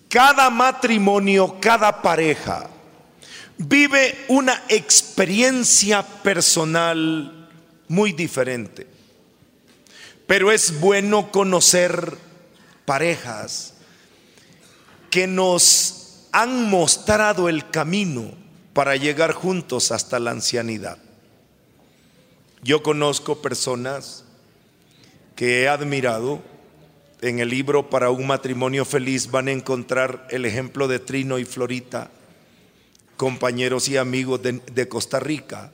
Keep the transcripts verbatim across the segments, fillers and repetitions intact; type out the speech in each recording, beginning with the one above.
Cada matrimonio, cada pareja vive una experiencia personal muy diferente. Pero es bueno conocer parejas que nos han mostrado el camino para llegar juntos hasta la ancianidad. Yo conozco personas que he admirado. En el libro Para un matrimonio feliz van a encontrar el ejemplo de Trino y Florita, compañeros y amigos de, de Costa Rica.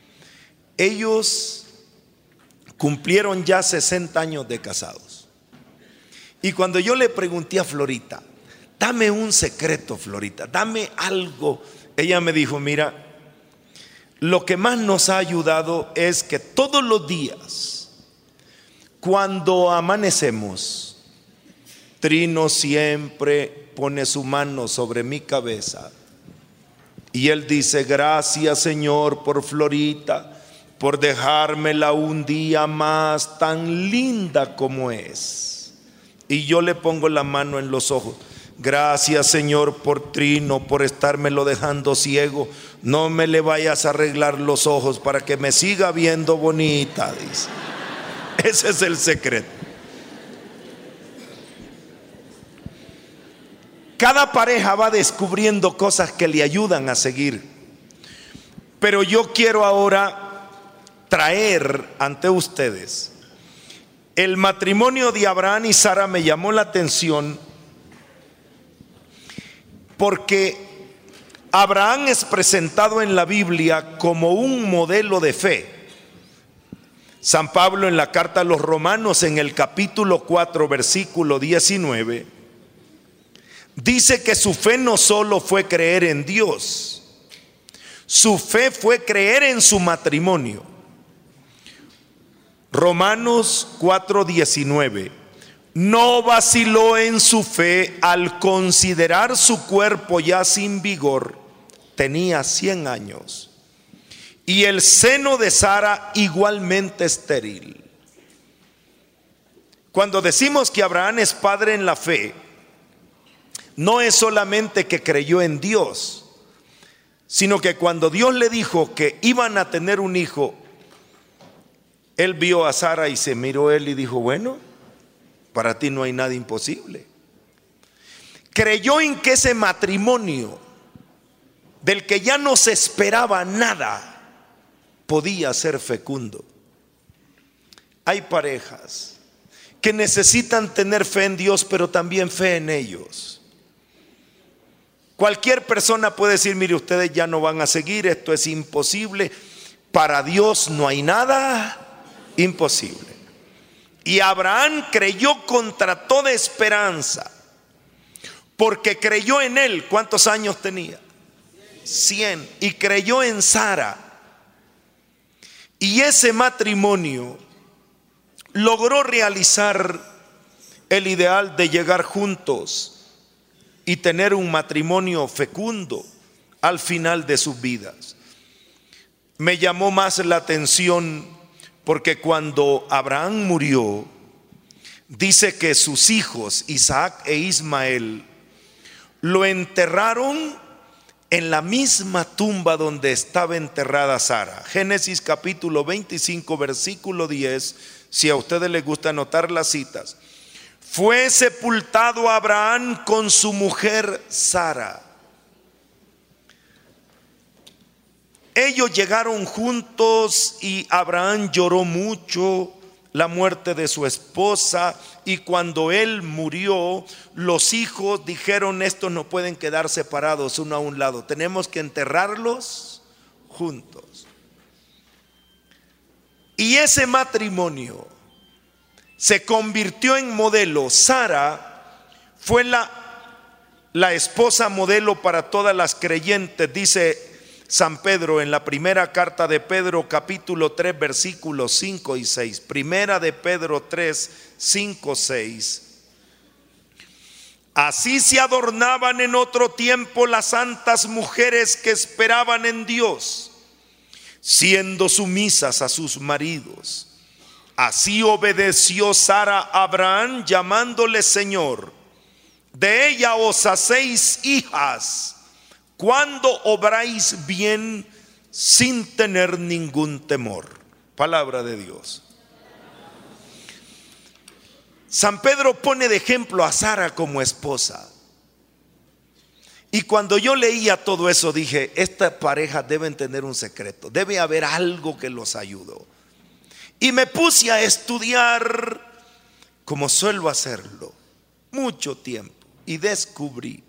Ellos cumplieron ya sesenta años de casados. Y cuando yo le pregunté a Florita, dame un secreto, Florita, dame algo, ella me dijo, mira, lo que más nos ha ayudado es que todos los días, cuando amanecemos, Trino siempre pone su mano sobre mi cabeza y él dice: gracias, Señor, por Florita, por dejármela un día más tan linda como es. Y yo le pongo la mano en los ojos: gracias, Señor, por Trino, por estármelo dejando ciego. No me le vayas a arreglar los ojos para que me siga viendo bonita, dice. Ese es el secreto. Cada pareja va descubriendo cosas que le ayudan a seguir. Pero yo quiero ahora traer ante ustedes el matrimonio de Abraham y Sara. Me llamó la atención porque Abraham es presentado en la Biblia como un modelo de fe. San Pablo en la carta a los Romanos, en el capítulo cuatro, versículo diecinueve, dice que su fe no solo fue creer en Dios, su fe fue creer en su matrimonio. Romanos cuatro diecinueve, no vaciló en su fe al considerar su cuerpo ya sin vigor, tenía cien años, y el seno de Sara igualmente estéril. Cuando decimos que Abraham es padre en la fe, no es solamente que creyó en Dios, sino que cuando Dios le dijo que iban a tener un hijo, él vio a Sara y se miró él y dijo: bueno, para ti no hay nada imposible. Creyó en que ese matrimonio, del que ya no se esperaba nada, podía ser fecundo. Hay parejas que necesitan tener fe en Dios, pero también fe en ellos. Cualquier persona puede decir: mire, ustedes ya no van a seguir, esto es imposible. Para Dios no hay nada imposible. Y Abraham creyó contra toda esperanza, porque creyó en él. ¿Cuántos años tenía? Cien. Y creyó en Sara. Y ese matrimonio logró realizar el ideal de llegar juntos y tener un matrimonio fecundo al final de sus vidas. Me llamó más la atención porque cuando Abraham murió, dice que sus hijos Isaac e Ismael lo enterraron en la misma tumba donde estaba enterrada Sara. Génesis capítulo veinticinco, versículo diez, si a ustedes les gusta anotar las citas. Fue sepultado Abraham con su mujer Sara. Ellos llegaron juntos y Abraham lloró mucho la muerte de su esposa, y cuando él murió, los hijos dijeron: estos no pueden quedar separados uno a un lado, tenemos que enterrarlos juntos. Y ese matrimonio se convirtió en modelo. Sara fue la, la esposa modelo para todas las creyentes. Dice San Pedro en la primera carta de Pedro, capítulo tres, versículos cinco y seis. Primera de Pedro tres, cinco, seis. Así se adornaban en otro tiempo las santas mujeres que esperaban en Dios, siendo sumisas a sus maridos. Así obedeció Sara a Abraham, llamándole Señor, de ella os hacéis hijas, cuando obráis bien sin tener ningún temor. Palabra de Dios. San Pedro pone de ejemplo a Sara como esposa. Y cuando yo leía todo eso dije, esta pareja deben tener un secreto, debe haber algo que los ayudó. Y me puse a estudiar, como suelo hacerlo, mucho tiempo, y descubrí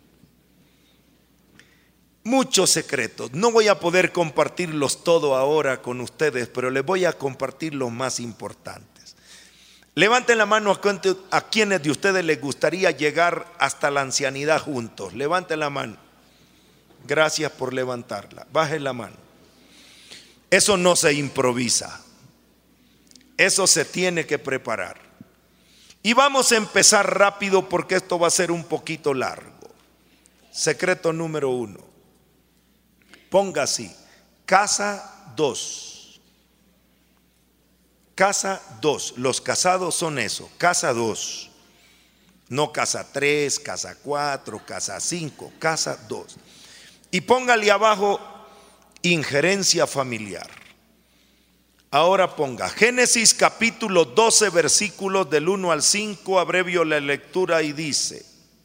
muchos secretos. No voy a poder compartirlos todo ahora con ustedes, pero les voy a compartir los más importantes. Levanten la mano a quienes de ustedes les gustaría llegar hasta la ancianidad juntos. Levanten la mano. Gracias por levantarla. Bajen la mano. Eso no se improvisa. Eso se tiene que preparar. Y vamos a empezar rápido porque esto va a ser un poquito largo. Secreto número uno. Ponga así: casa dos. Casa dos. Los casados son eso, casa dos. No casa tres, casa cuatro, casa cinco, casa dos. Y póngale abajo injerencia familiar. Ahora ponga Génesis capítulo doce, versículos del uno al cinco, abrevio la lectura y dice: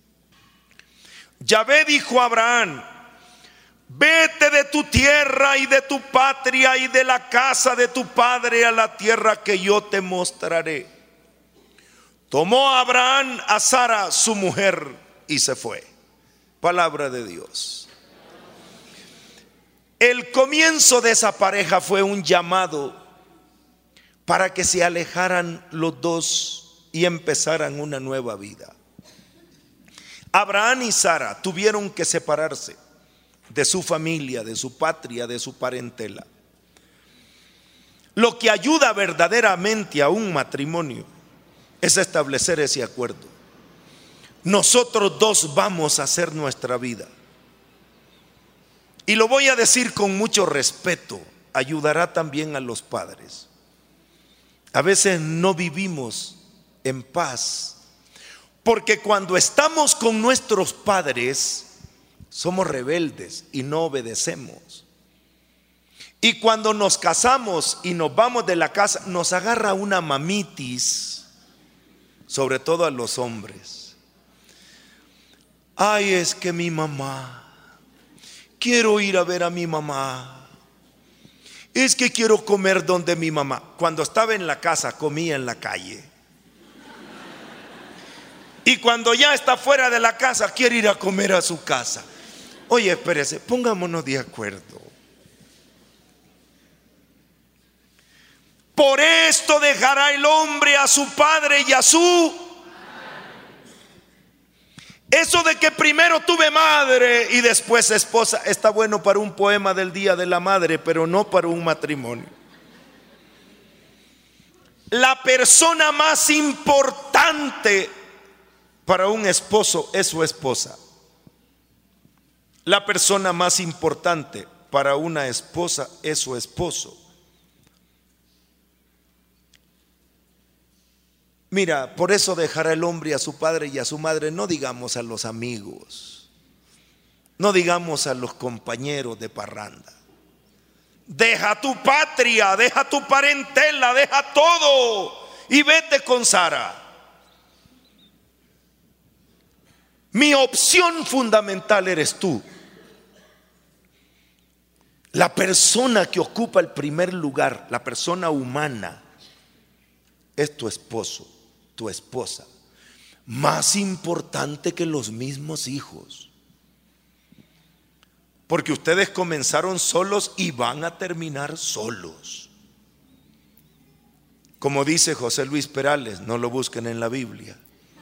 Yahvé dijo a Abraham: vete de tu tierra y de tu patria y de la casa de tu padre a la tierra que yo te mostraré. Tomó a Abraham a Sara su mujer y se fue. Palabra de Dios. El comienzo de esa pareja fue un llamado para que se alejaran los dos y empezaran una nueva vida. Abraham y Sara tuvieron que separarse de su familia, de su patria, de su parentela. Lo que ayuda verdaderamente a un matrimonio es establecer ese acuerdo. Nosotros dos vamos a hacer nuestra vida. Y lo voy a decir con mucho respeto, ayudará también a los padres. A veces no vivimos en paz, porque cuando estamos con nuestros padres somos rebeldes y no obedecemos. Y cuando nos casamos y nos vamos de la casa, nos agarra una mamitis, sobre todo a los hombres. Ay, es que mi mamá, quiero ir a ver a mi mamá. Es que quiero comer donde mi mamá. Cuando estaba en la casa, comía en la calle. Y cuando ya está fuera de la casa, quiere ir a comer a su casa. Oye, espérese, pongámonos de acuerdo. Por esto dejará el hombre a su padre y a su... Eso de que primero tuve madre y después esposa está bueno para un poema del Día de la Madre, pero no para un matrimonio. La persona más importante para un esposo es su esposa. La persona más importante para una esposa es su esposo. Mira, por eso dejará el hombre a su padre y a su madre. No digamos a los amigos, no digamos a los compañeros de parranda. Deja tu patria, deja tu parentela, deja todo y vete con Sara. Mi opción fundamental eres tú. La persona que ocupa el primer lugar, la persona humana, es tu esposo, tu esposa. Más importante que los mismos hijos. Porque ustedes comenzaron solos y van a terminar solos. Como dice José Luis Perales, no lo busquen en la Biblia.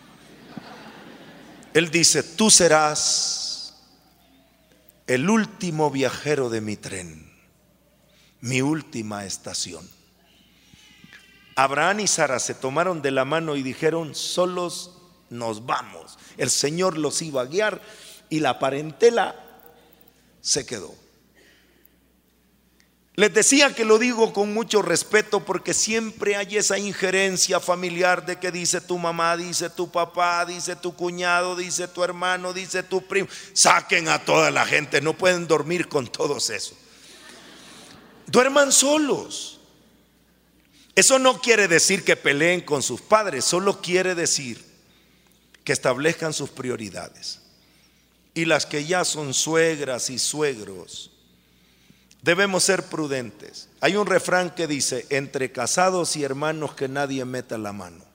Él dice: tú serás el último viajero de mi tren, mi última estación. Abraham y Sara se tomaron de la mano y dijeron: solos nos vamos. El Señor los iba a guiar y la parentela se quedó. Les decía que lo digo con mucho respeto porque siempre hay esa injerencia familiar de que dice tu mamá, dice tu papá, dice tu cuñado, dice tu hermano, dice tu primo. Saquen a toda la gente, no pueden dormir con todos esos. Duerman solos. Eso no quiere decir que peleen con sus padres, solo quiere decir que establezcan sus prioridades. Y las que ya son suegras y suegros, debemos ser prudentes. Hay un refrán que dice: entre casados y hermanos que nadie meta la mano.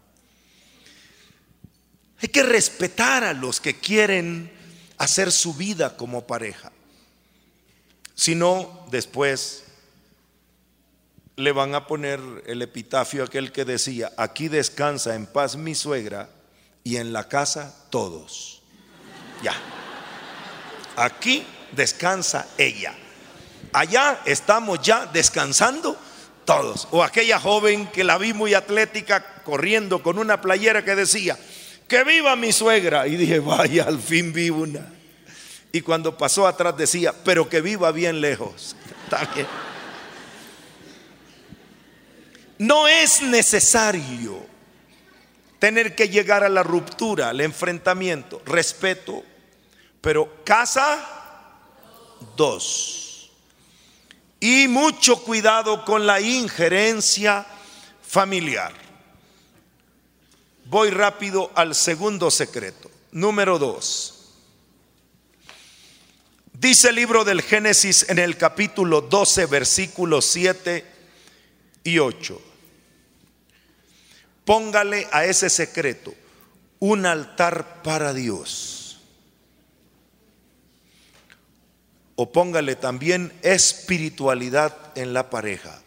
Hay que respetar a los que quieren hacer su vida como pareja. Si no, después le van a poner el epitafio aquel que decía: aquí descansa en paz mi suegra y en la casa todos. Ya. Aquí descansa ella. Allá estamos ya descansando todos. O aquella joven que la vi muy atlética corriendo con una playera que decía: que viva mi suegra. Y dije: vaya, al fin vi una. Y cuando pasó atrás decía: pero que viva bien lejos. También. No es necesario tener que llegar a la ruptura, al enfrentamiento. Respeto, pero casa dos. Y mucho cuidado con la injerencia familiar. Voy rápido al segundo secreto. Número dos. Dice el libro del Génesis en el capítulo doce, versículos siete y ocho. Póngale a ese secreto un altar para Dios. O póngale también espiritualidad en la pareja.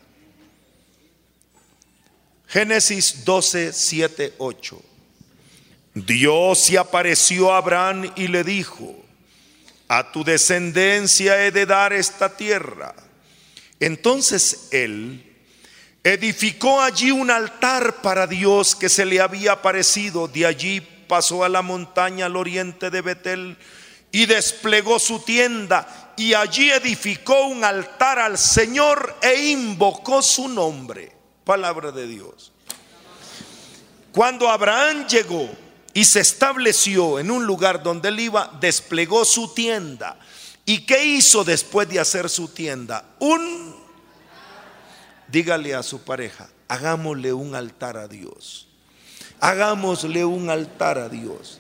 Génesis doce, siete, ocho. Dios se apareció a Abraham y le dijo: a tu descendencia he de dar esta tierra. Entonces él edificó allí un altar para Dios que se le había aparecido. De allí pasó a la montaña al oriente de Betel y desplegó su tienda, y allí edificó un altar al Señor e invocó su nombre. Palabra de Dios. Cuando Abraham llegó y se estableció en un lugar donde él iba, desplegó su tienda. ¿Y qué hizo después de hacer su tienda? Un Dígale a su pareja: hagámosle un altar a Dios. Hagámosle un altar a Dios.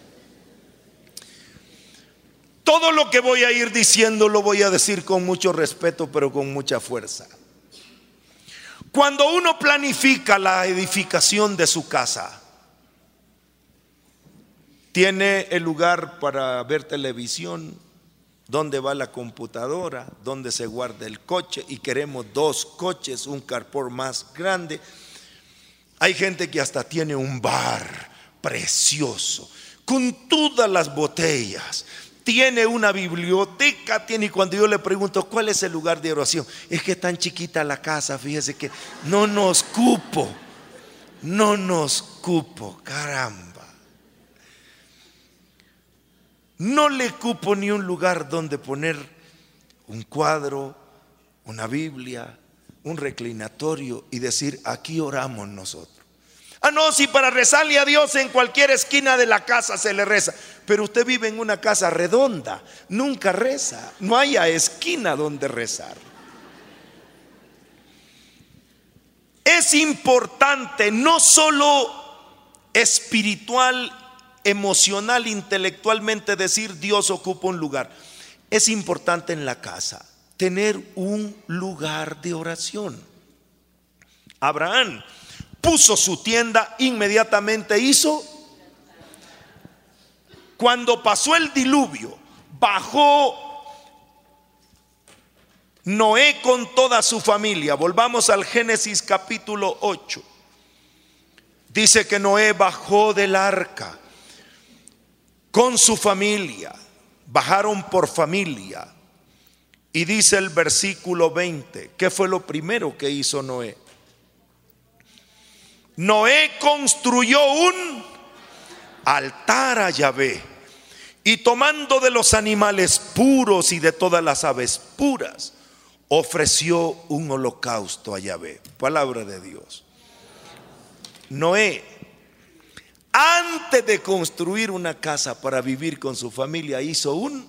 Todo lo que voy a ir diciendo lo voy a decir con mucho respeto, pero con mucha fuerza. Cuando uno planifica la edificación de su casa, tiene el lugar para ver televisión, dónde va la computadora, dónde se guarda el coche, y queremos dos coches, un carport más grande. Hay gente que hasta tiene un bar precioso con todas las botellas, tiene una biblioteca, tiene. Y cuando yo le pregunto cuál es el lugar de oración, es que es tan chiquita la casa, fíjese que no nos cupo, no nos cupo, caramba. No le cupo ni un lugar donde poner un cuadro, una Biblia, un reclinatorio y decir: aquí oramos nosotros. Ah, no, si para rezarle a Dios en cualquier esquina de la casa se le reza. Pero usted vive en una casa redonda, nunca reza, no hay esquina donde rezar. Es importante, no solo espiritual, emocional, intelectualmente, decir Dios ocupa un lugar. Es importante en la casa tener un lugar de oración. Abraham puso su tienda, inmediatamente hizo. Cuando pasó el diluvio, bajó Noé con toda su familia. Volvamos al Génesis capítulo ocho. Dice que Noé bajó del arca con su familia, bajaron por familia. Y dice el versículo veinte, ¿qué fue lo primero que hizo Noé? Noé construyó un altar a Yahvé, y tomando de los animales puros y de todas las aves puras, ofreció un holocausto a Yahvé. Palabra de Dios. Noé, antes de construir una casa para vivir con su familia, hizo un...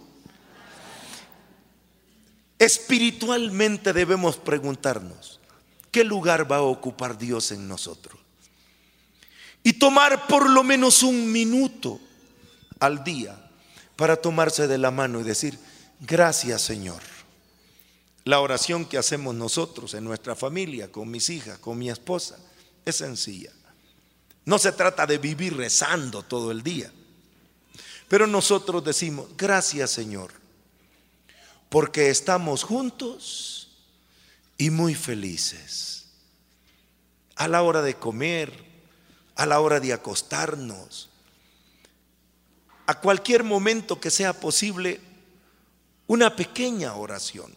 Espiritualmente debemos preguntarnos, ¿qué lugar va a ocupar Dios en nosotros? Y tomar por lo menos un minuto al día para tomarse de la mano y decir, gracias Señor. La oración que hacemos nosotros en nuestra familia, con mis hijas, con mi esposa, es sencilla. No se trata de vivir rezando todo el día, pero nosotros decimos, gracias Señor, porque estamos juntos y muy felices. A la hora de comer, a la hora de acostarnos, a cualquier momento que sea posible, una pequeña oración.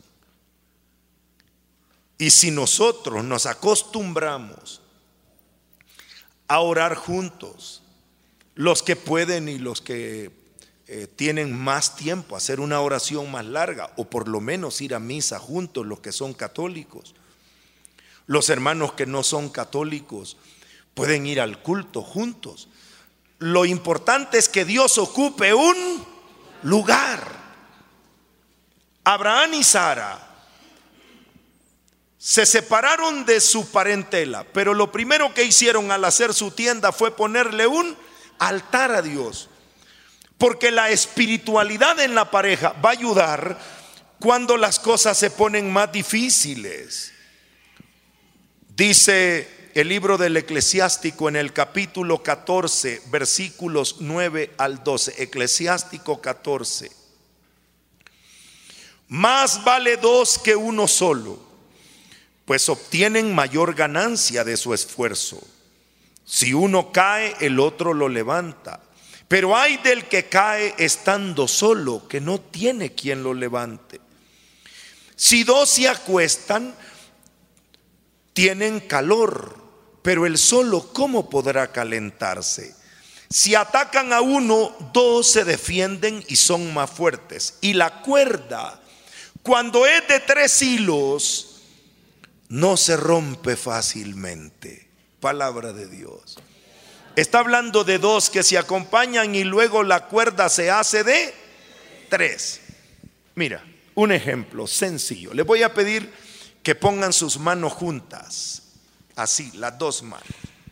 Y si nosotros nos acostumbramos a orar juntos, los que pueden y los que eh, tienen más tiempo, hacer una oración más larga, o por lo menos ir a misa juntos, los que son católicos, los hermanos que no son católicos pueden ir al culto juntos. Lo importante es que Dios ocupe un lugar. Abraham y Sara se separaron de su parentela, pero lo primero que hicieron al hacer su tienda fue ponerle un altar a Dios, porque la espiritualidad en la pareja va a ayudar cuando las cosas se ponen más difíciles. Dice el libro del Eclesiástico en el capítulo catorce, versículos nueve al doce, Eclesiástico catorce: más vale dos que uno solo, pues obtienen mayor ganancia de su esfuerzo. Si uno cae, el otro lo levanta. Pero hay del que cae estando solo, que no tiene quien lo levante. Si dos se acuestan, tienen calor, pero el solo, ¿cómo podrá calentarse? Si atacan a uno, dos se defienden y son más fuertes. Y la cuerda, cuando es de tres hilos, no se rompe fácilmente. Palabra de Dios. Está hablando de dos que se acompañan y luego la cuerda se hace de tres. Mira, un ejemplo sencillo. Les voy a pedir que pongan sus manos juntas, así, las dos manos.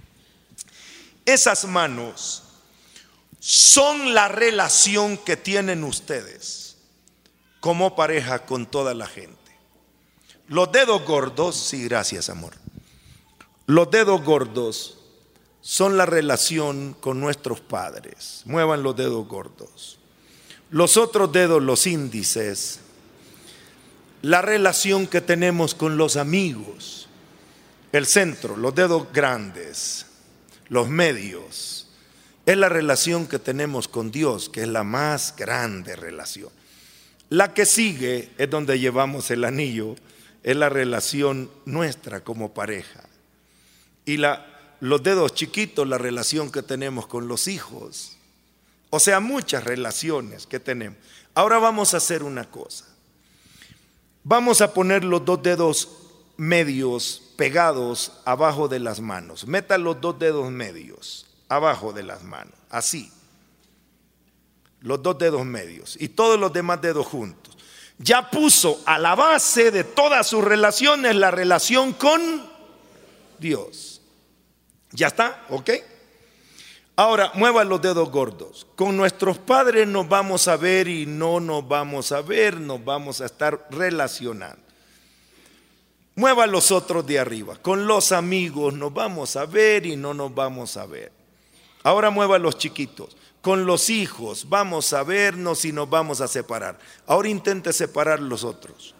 Esas manos son la relación que tienen ustedes como pareja con toda la gente. Los dedos gordos, sí, gracias amor. Los dedos gordos son la relación con nuestros padres. Muevan los dedos gordos. Los otros dedos, los índices, la relación que tenemos con los amigos. El centro, los dedos grandes, los medios, es la relación que tenemos con Dios, que es la más grande relación. La que sigue es donde llevamos el anillo, es la relación nuestra como pareja. Y la, los dedos chiquitos, la relación que tenemos con los hijos. O sea, muchas relaciones que tenemos. Ahora vamos a hacer una cosa. Vamos a poner los dos dedos medios pegados abajo de las manos. Meta los dos dedos medios abajo de las manos, así. Los dos dedos medios y todos los demás dedos juntos. Ya puso a la base de todas sus relaciones la relación con Dios. ¿Ya está? ¿Ok? Ahora, muevan los dedos gordos. Con nuestros padres nos vamos a ver y no nos vamos a ver, nos vamos a estar relacionando. Mueva los otros de arriba. Con los amigos nos vamos a ver y no nos vamos a ver. Ahora mueva los chiquitos. Con los hijos vamos a vernos y nos vamos a separar. Ahora intente separar los otros.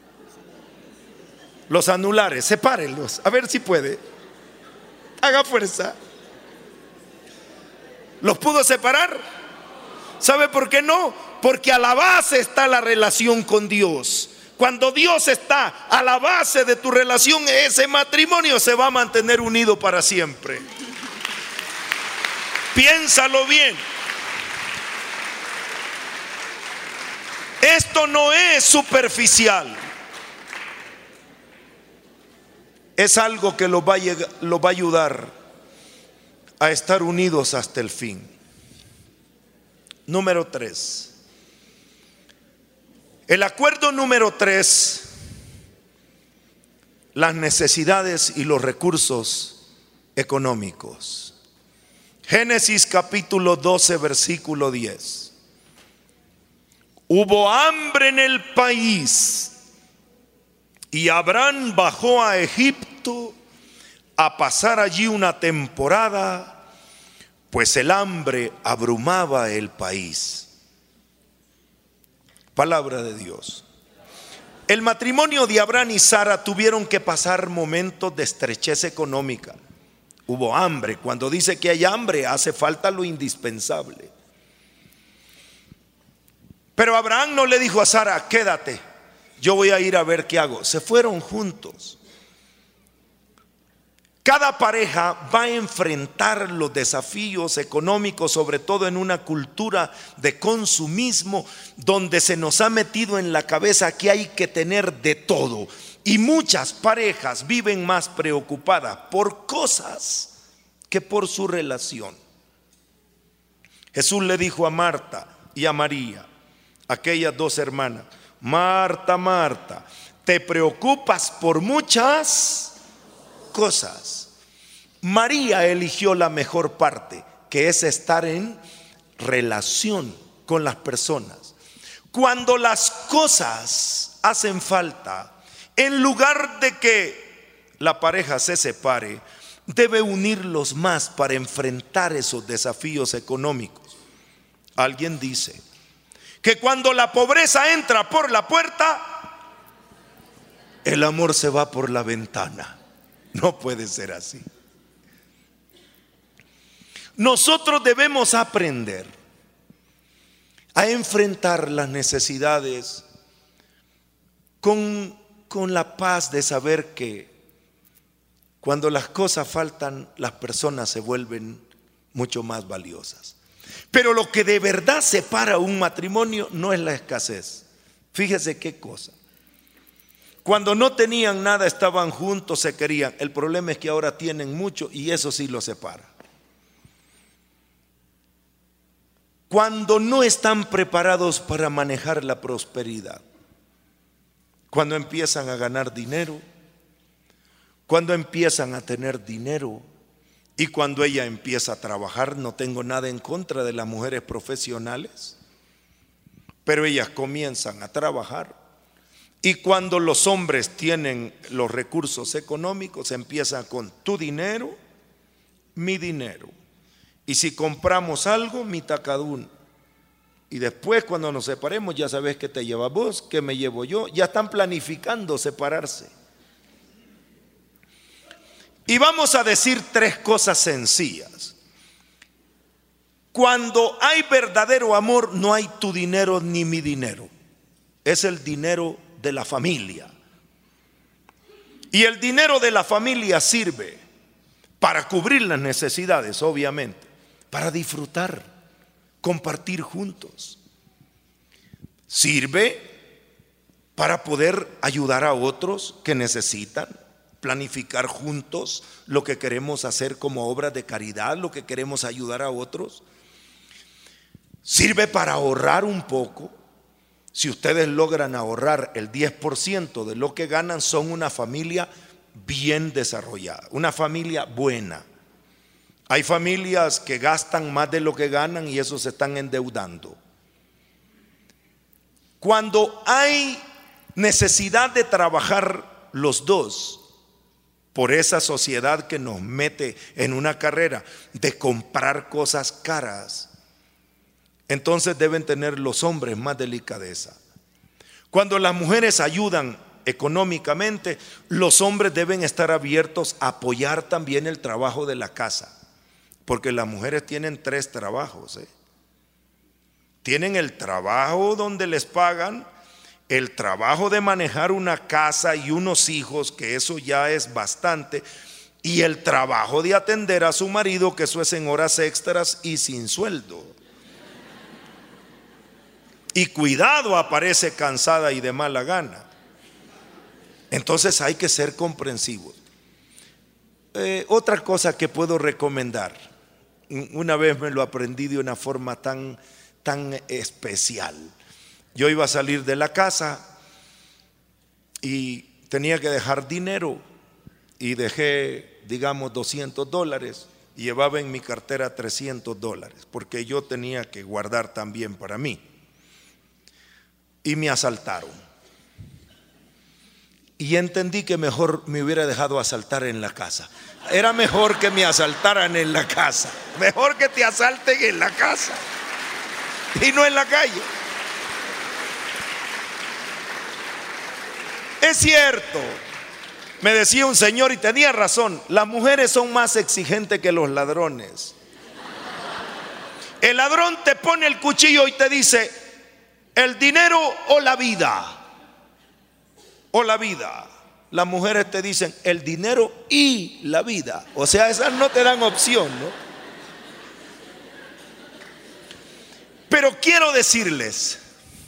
Los anulares, sepárenlos. A ver si puede. Haga fuerza. ¿Los pudo separar? ¿Sabe por qué no? Porque a la base está la relación con Dios. Cuando Dios está a la base de tu relación, ese matrimonio se va a mantener unido para siempre. Piénsalo bien. Esto no es superficial. es algo que los va a, llegar, los va a ayudar a estar unidos hasta el fin. Número tres. El acuerdo número tres, las necesidades y los recursos económicos. Génesis capítulo doce, versículo diez. Hubo hambre en el país y Abraham bajó a Egipto a pasar allí una temporada, pues el hambre abrumaba el país. Palabra de Dios. El matrimonio de Abraham y Sara tuvieron que pasar momentos de estrechez económica. Hubo hambre. Cuando dice que hay hambre, hace falta lo indispensable. Pero Abraham no le dijo a Sara: quédate, yo voy a ir a ver qué hago. Se fueron juntos. Cada pareja va a enfrentar los desafíos económicos, sobre todo en una cultura de consumismo donde se nos ha metido en la cabeza que hay que tener de todo. Y muchas parejas viven más preocupadas por cosas que por su relación. Jesús le dijo a Marta y a María, aquellas dos hermanas: Marta, Marta, te preocupas por muchas cosas. María eligió la mejor parte, que es estar en relación con las personas. Cuando las cosas hacen falta, en lugar de que la pareja se separe, debe unirlos más para enfrentar esos desafíos económicos. Alguien dice que cuando la pobreza entra por la puerta, el amor se va por la ventana. No puede ser así. Nosotros debemos aprender a enfrentar las necesidades con, con la paz de saber que cuando las cosas faltan, las personas se vuelven mucho más valiosas. Pero lo que de verdad separa un matrimonio no es la escasez. Fíjese qué cosa. Cuando no tenían nada, estaban juntos, se querían. El problema es que ahora tienen mucho y eso sí los separa. Cuando no están preparados para manejar la prosperidad, cuando empiezan a ganar dinero, cuando empiezan a tener dinero y cuando ella empieza a trabajar. No tengo nada en contra de las mujeres profesionales, pero ellas comienzan a trabajar. Y cuando los hombres tienen los recursos económicos, empiezan con tu dinero, mi dinero. Y si compramos algo, mitad cada uno. Y después cuando nos separemos, ya sabes que te llevas vos, que me llevo yo. Ya están planificando separarse. Y vamos a decir tres cosas sencillas. Cuando hay verdadero amor, no hay tu dinero ni mi dinero. Es el dinero de la familia. Y el dinero de la familia sirve para cubrir las necesidades, obviamente, para disfrutar, compartir juntos. Sirve para poder ayudar a otros que necesitan, planificar juntos lo que queremos hacer como obras de caridad, lo que queremos ayudar a otros. Sirve para ahorrar un poco. Si ustedes logran ahorrar el diez por ciento de lo que ganan, son una familia bien desarrollada, una familia buena. Hay familias que gastan más de lo que ganan y eso se están endeudando. Cuando hay necesidad de trabajar los dos, por esa sociedad que nos mete en una carrera de comprar cosas caras, entonces deben tener los hombres más delicadeza. Cuando las mujeres ayudan económicamente, los hombres deben estar abiertos a apoyar también el trabajo de la casa. Porque las mujeres tienen tres trabajos, ¿eh? Tienen el trabajo donde les pagan, el trabajo de manejar una casa y unos hijos, que eso ya es bastante, y el trabajo de atender a su marido, que eso es en horas extras y sin sueldo. Y cuidado, aparece cansada y de mala gana. Entonces hay que ser comprensivos. eh, otra cosa que puedo recomendar, una vez me lo aprendí de una forma tan, tan especial. Yo iba a salir de la casa y tenía que dejar dinero y dejé, digamos, doscientos dólares y llevaba en mi cartera trescientos dólares porque yo tenía que guardar también para mí. Y me asaltaron. Y entendí que mejor me hubiera dejado asaltar en la casa. Era mejor que me asaltaran en la casa. Mejor que te asalten en la casa y no en la calle. Es cierto, me decía un señor y tenía razón, las mujeres son más exigentes que los ladrones. El ladrón te pone el cuchillo y te dice, el dinero o la vida. O la vida. Las mujeres te dicen el dinero y la vida. O sea, esas no te dan opción, ¿no? Pero quiero decirles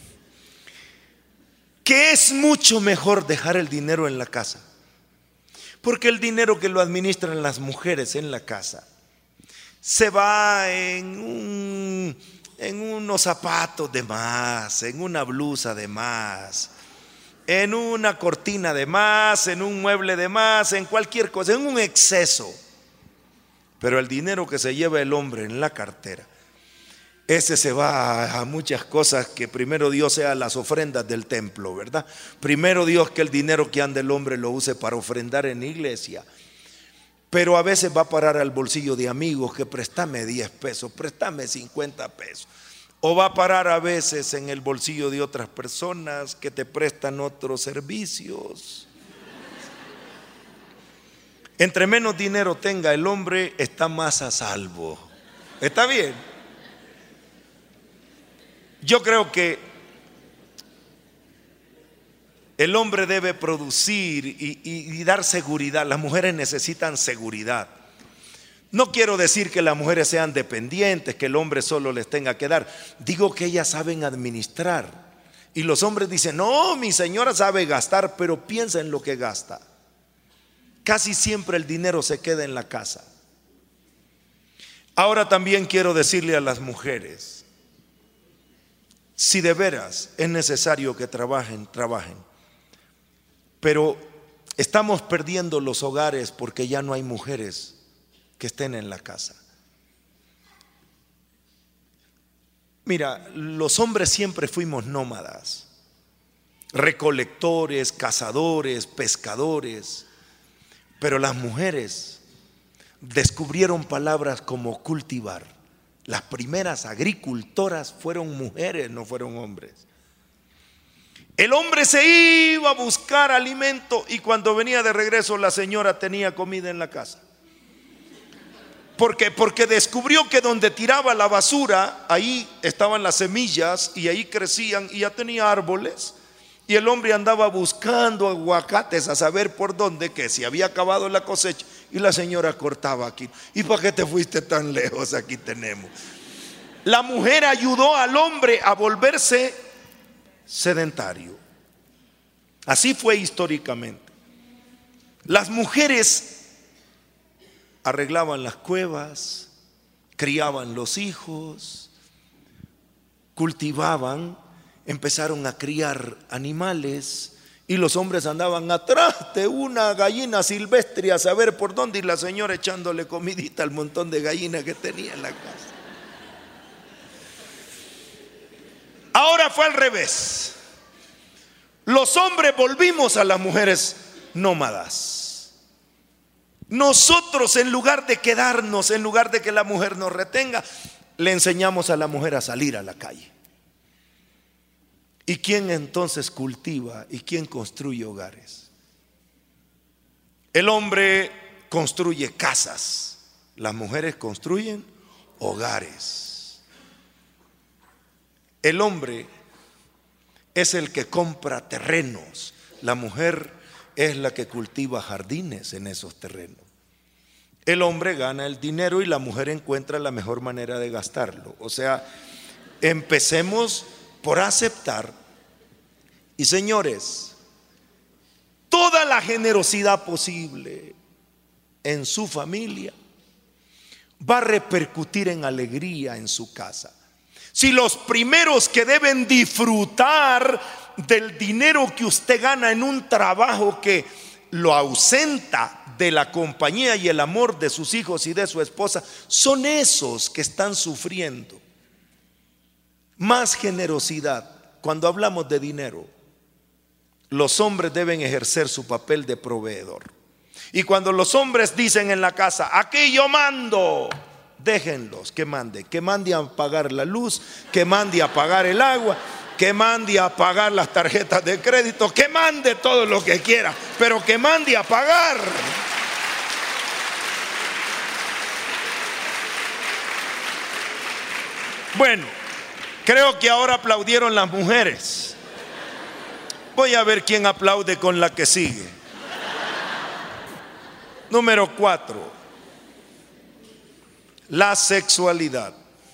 que es mucho mejor dejar el dinero en la casa, porque el dinero que lo administran las mujeres en la casa se va en, un, en unos zapatos de más, en una blusa de más, en una cortina de más, en un mueble de más, en cualquier cosa, en un exceso. Pero el dinero que se lleva el hombre en la cartera, ese se va a muchas cosas que primero Dios sea las ofrendas del templo, ¿verdad? Primero Dios que el dinero que anda el hombre lo use para ofrendar en iglesia. Pero a veces va a parar al bolsillo de amigos que préstame diez pesos, préstame cincuenta pesos. O va a parar a veces en el bolsillo de otras personas que te prestan otros servicios. Entre menos dinero tenga el hombre, está más a salvo. ¿Está bien? Yo creo que el hombre debe producir y, y, y dar seguridad. Las mujeres necesitan seguridad. No quiero decir que las mujeres sean dependientes, que el hombre solo les tenga que dar. Digo que ellas saben administrar. Y los hombres dicen, no, mi señora sabe gastar, pero piensa en lo que gasta. Casi siempre el dinero se queda en la casa. Ahora también quiero decirle a las mujeres, si de veras es necesario que trabajen, trabajen. Pero estamos perdiendo los hogares porque ya no hay mujeres que estén en la casa. Mira, los hombres siempre fuimos nómadas, recolectores, cazadores, pescadores. Pero las mujeres descubrieron palabras como cultivar. Las primeras agricultoras fueron mujeres, no fueron hombres. El hombre se iba a buscar alimento y cuando venía de regreso la señora tenía comida en la casa. ¿Por qué? Porque descubrió que donde tiraba la basura, ahí estaban las semillas y ahí crecían y ya tenía árboles. Y el hombre andaba buscando aguacates a saber por dónde, que si había acabado la cosecha. Y la señora cortaba aquí. ¿Y para qué te fuiste tan lejos? Aquí tenemos. La mujer ayudó al hombre a volverse sedentario. Así fue históricamente. Las mujeres arreglaban las cuevas, criaban los hijos, cultivaban, empezaron a criar animales. Y los hombres andaban atrás de una gallina silvestre a saber por dónde, y la señora echándole comidita al montón de gallinas que tenía en la casa. Ahora fue al revés. Los hombres volvimos a las mujeres nómadas. Nosotros, en lugar de quedarnos, en lugar de que la mujer nos retenga, le enseñamos a la mujer a salir a la calle. ¿Y quién entonces cultiva y quién construye hogares? El hombre construye casas, las mujeres construyen hogares. El hombre es el que compra terrenos, la mujer es la que cultiva jardines en esos terrenos. El hombre gana el dinero y la mujer encuentra la mejor manera de gastarlo. O sea, empecemos por aceptar. Y señores, toda la generosidad posible, en su familia, va a repercutir en alegría en su casa. Si los primeros que deben disfrutar del dinero que usted gana en un trabajo que lo ausenta de la compañía y el amor de sus hijos y de su esposa, son esos que están sufriendo. Más generosidad. Cuando hablamos de dinero, los hombres deben ejercer su papel de proveedor. Y cuando los hombres dicen en la casa, aquí yo mando, déjenlos que mande, que mande a pagar la luz, que mande a pagar el agua, que mande a pagar las tarjetas de crédito, que mande todo lo que quiera, pero que mande a pagar. Bueno, creo que ahora aplaudieron las mujeres. Voy a ver quién aplaude con la que sigue. Número cuatro, la sexualidad.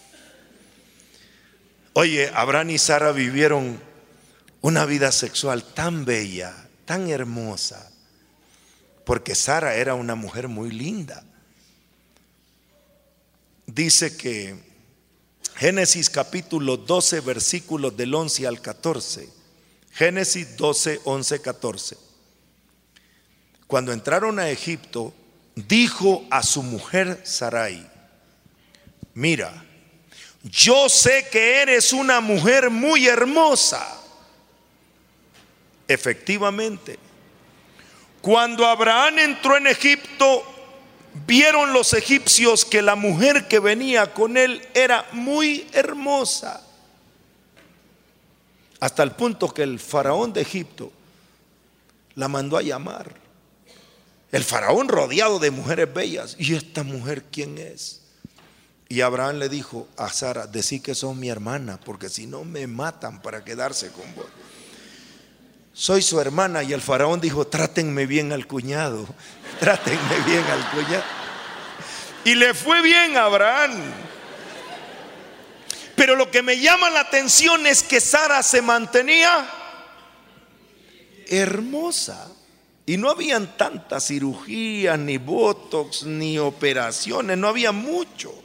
Oye, Abraham y Sara vivieron una vida sexual tan bella, tan hermosa, porque Sara era una mujer muy linda. Dice que Génesis capítulo doce, versículos del once al catorce. Génesis doce, once, catorce. Cuando entraron a Egipto, dijo a su mujer Sarai: mira, yo sé que eres una mujer muy hermosa. Efectivamente, cuando Abraham entró en Egipto, vieron los egipcios que la mujer que venía con él era muy hermosa, hasta el punto que el faraón de Egipto la mandó a llamar. El faraón rodeado de mujeres bellas. ¿Y esta mujer quién es? Y Abraham le dijo a Sara: decí que sos mi hermana, porque si no me matan para quedarse con vos. Soy su hermana. Y el faraón dijo: trátenme bien al cuñado, trátenme bien al cuñado. Y le fue bien a Abraham. Pero lo que me llama la atención es que Sara se mantenía hermosa. Y no habían tantas cirugías, ni botox, ni operaciones, no había mucho.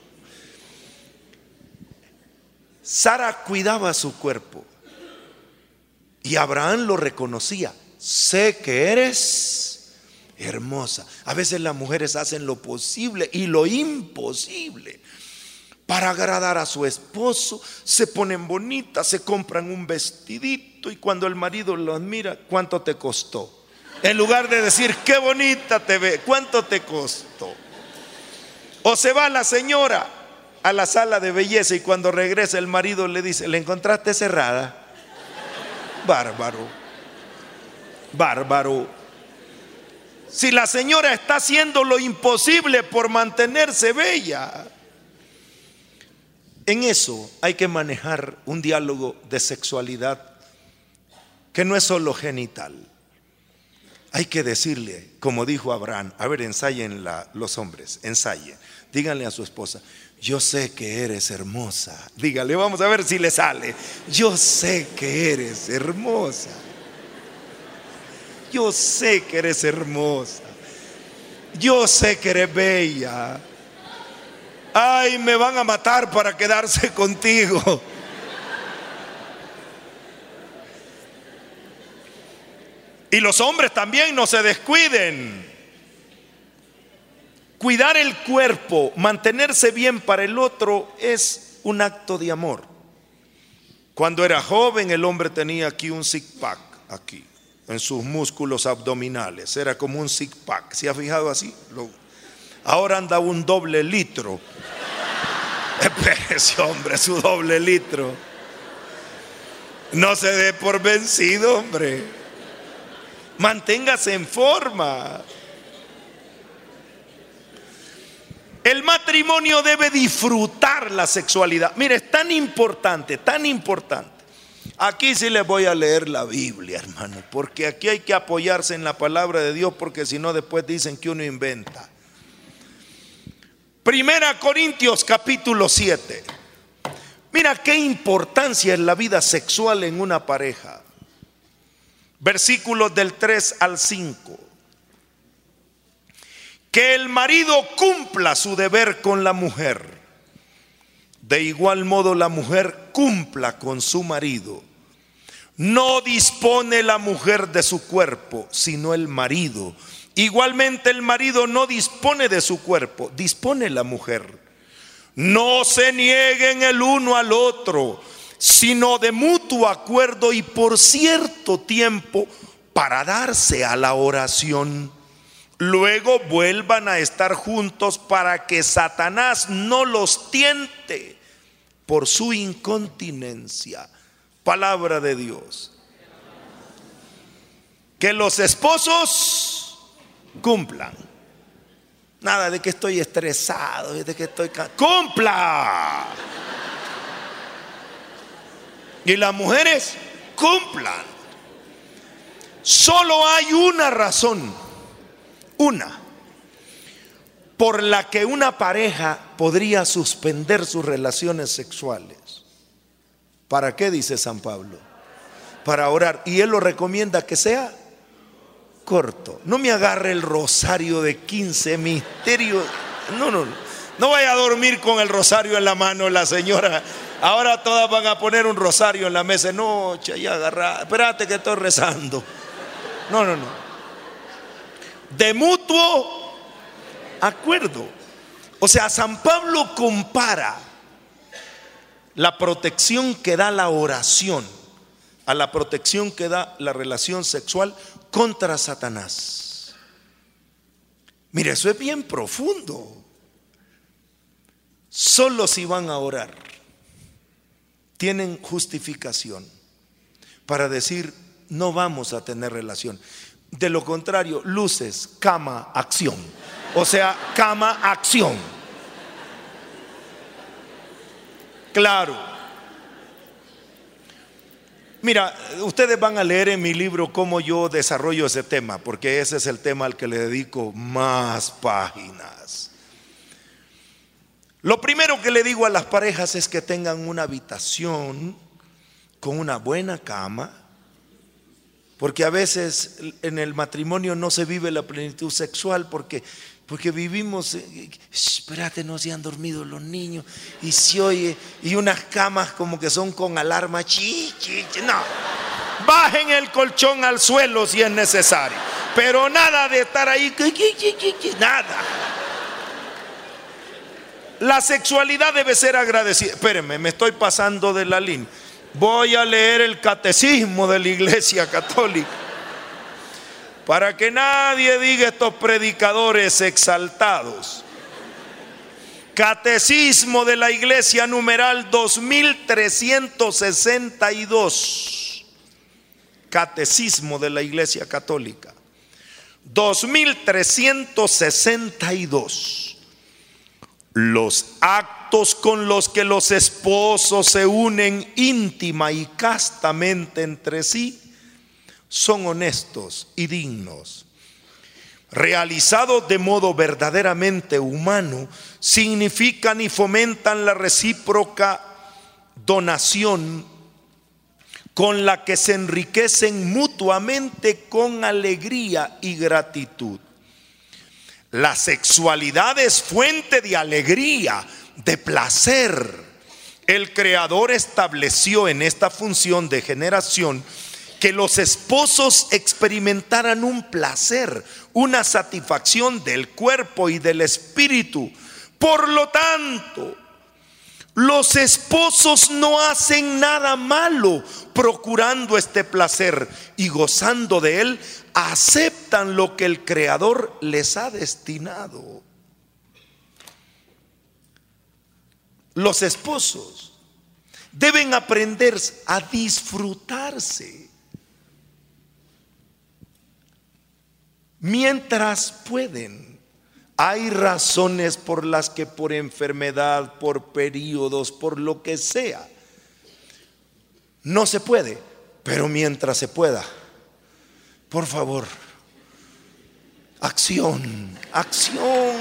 Sara cuidaba su cuerpo y Abraham lo reconocía: sé que eres hermosa. A veces las mujeres hacen lo posible y lo imposible para agradar a su esposo. Se ponen bonitas, se compran un vestidito, y cuando el marido los mira: ¿cuánto te costó? En lugar de decir: qué bonita te ve, ¿cuánto te costó? O se va la señora a la sala de belleza y cuando regresa el marido le dice: ¿la encontraste cerrada? Bárbaro, bárbaro. Si la señora está haciendo lo imposible por mantenerse bella. En eso hay que manejar un diálogo de sexualidad que no es solo genital. Hay que decirle, como dijo Abraham: a ver, ensayen la, los hombres, ensayen. Díganle a su esposa: yo sé que eres hermosa. Dígale, vamos a ver si le sale. Yo sé que eres hermosa. Yo sé que eres hermosa. Yo sé que eres bella. Ay, me van a matar para quedarse contigo. Y los hombres también no se descuiden. Cuidar el cuerpo, mantenerse bien para el otro es un acto de amor. Cuando era joven, el hombre tenía aquí un six pack, aquí, en sus músculos abdominales. Era como un six pack. ¿Se ha fijado así? Lo, ahora anda un doble litro. Ese hombre, su doble litro. No se dé por vencido, hombre. Manténgase en forma. El matrimonio debe disfrutar la sexualidad. Mire, es tan importante, tan importante. Aquí sí les voy a leer la Biblia, hermano, porque aquí hay que apoyarse en la palabra de Dios, porque si no después dicen que uno inventa. Primera Corintios capítulo siete. Mira qué importancia es la vida sexual en una pareja. Versículos del tres al cinco. Que el marido cumpla su deber con la mujer. De igual modo la mujer cumpla con su marido. No dispone la mujer de su cuerpo, sino el marido. Igualmente el marido no dispone de su cuerpo, dispone la mujer. No se nieguen el uno al otro, sino de mutuo acuerdo y por cierto tiempo para darse a la oración. Luego vuelvan a estar juntos para que Satanás no los tiente por su incontinencia. Palabra de Dios. Que los esposos cumplan. Nada de que estoy estresado, de que estoy can... ¡Cumpla! Y las mujeres cumplan. Solo hay una razón, una, por la que una pareja podría suspender sus relaciones sexuales. ¿Para qué? Dice San Pablo. Para orar. Y él lo recomienda que sea corto. No me agarre el rosario de quince misterios. No, no, no. No vaya a dormir con el rosario en la mano la señora. Ahora todas van a poner un rosario en la mesa de noche y agarrar. Espérate que estoy rezando. No, no, no. De mutuo acuerdo. O sea, San Pablo compara la protección que da la oración a la protección que da la relación sexual contra Satanás. Mire, eso es bien profundo. Solo si van a orar tienen justificación para decir no vamos a tener relación. De lo contrario, luces, cama, acción. O sea, cama, acción. Claro. Mira, ustedes van a leer en mi libro cómo yo desarrollo ese tema, porque ese es el tema al que le dedico más páginas. Lo primero que le digo a las parejas es que tengan una habitación con una buena cama, porque a veces en el matrimonio no se vive la plenitud sexual porque, porque vivimos, eh, espérate, no se han dormido los niños y se oye, y unas camas como que son con alarma, chi, chi, chi. No, bajen el colchón al suelo si es necesario, pero nada de estar ahí, chi, chi, chi, chi, nada. La sexualidad debe ser agradecida. Espérenme, me estoy pasando de la línea. Voy a leer el catecismo de la Iglesia Católica para que nadie diga estos predicadores exaltados. Catecismo de la Iglesia numeral dos mil trescientos sesenta y dos. Catecismo de la Iglesia Católica dos mil trescientos sesenta y dos. Los actos con los que los esposos se unen íntima y castamente entre sí son honestos y dignos. Realizados de modo verdaderamente humano, significan y fomentan la recíproca donación con la que se enriquecen mutuamente con alegría y gratitud. La sexualidad es fuente de alegría, de placer. El Creador estableció en esta función de generación que los esposos experimentaran un placer, una satisfacción del cuerpo y del espíritu. Por lo tanto, los esposos no hacen nada malo procurando este placer y gozando de él, aceptan lo que el Creador les ha destinado. Los esposos deben aprender a disfrutarse mientras pueden. Hay razones por las que por enfermedad, por periodos, por lo que sea, no se puede, pero mientras se pueda, por favor, acción, acción.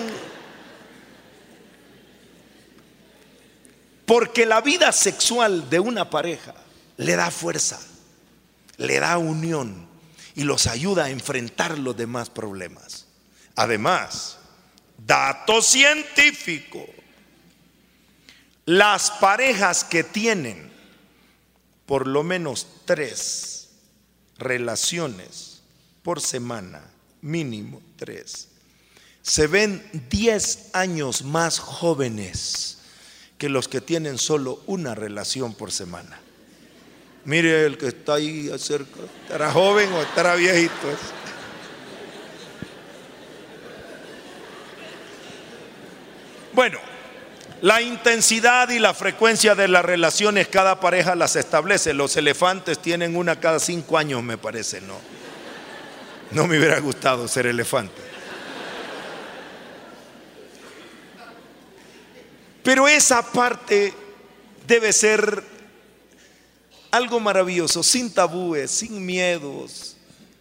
Porque la vida sexual de una pareja le da fuerza, le da unión y los ayuda a enfrentar los demás problemas. Además, dato científico, las parejas que tienen por lo menos tres relaciones por semana, mínimo tres, se ven diez años más jóvenes que los que tienen solo una relación por semana. Mire el que está ahí cerca, ¿estará joven o estará viejito? Bueno, la intensidad y la frecuencia de las relaciones cada pareja las establece. Los elefantes tienen una cada cinco años, me parece, ¿no? No me hubiera gustado ser elefante. Pero esa parte debe ser algo maravilloso, sin tabúes, sin miedos.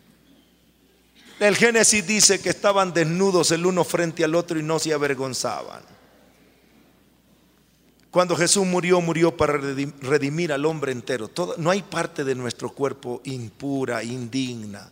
El Génesis dice que estaban desnudos el uno frente al otro y no se avergonzaban. Cuando Jesús murió, murió para redimir al hombre entero. Todo, no hay parte de nuestro cuerpo impura, indigna.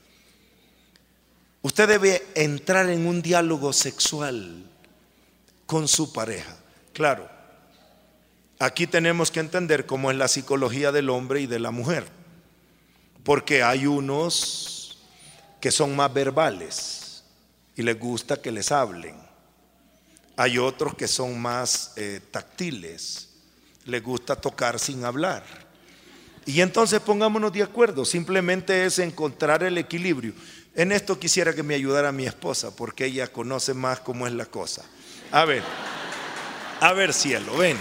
Usted debe entrar en un diálogo sexual con su pareja. Claro, aquí tenemos que entender cómo es la psicología del hombre y de la mujer, porque hay unos que son más verbales y les gusta que les hablen. Hay otros que son más eh, táctiles, les gusta tocar sin hablar. Y entonces pongámonos de acuerdo, simplemente es encontrar el equilibrio. En esto quisiera que me ayudara mi esposa, porque ella conoce más cómo es la cosa. A ver, a ver, cielo, ven.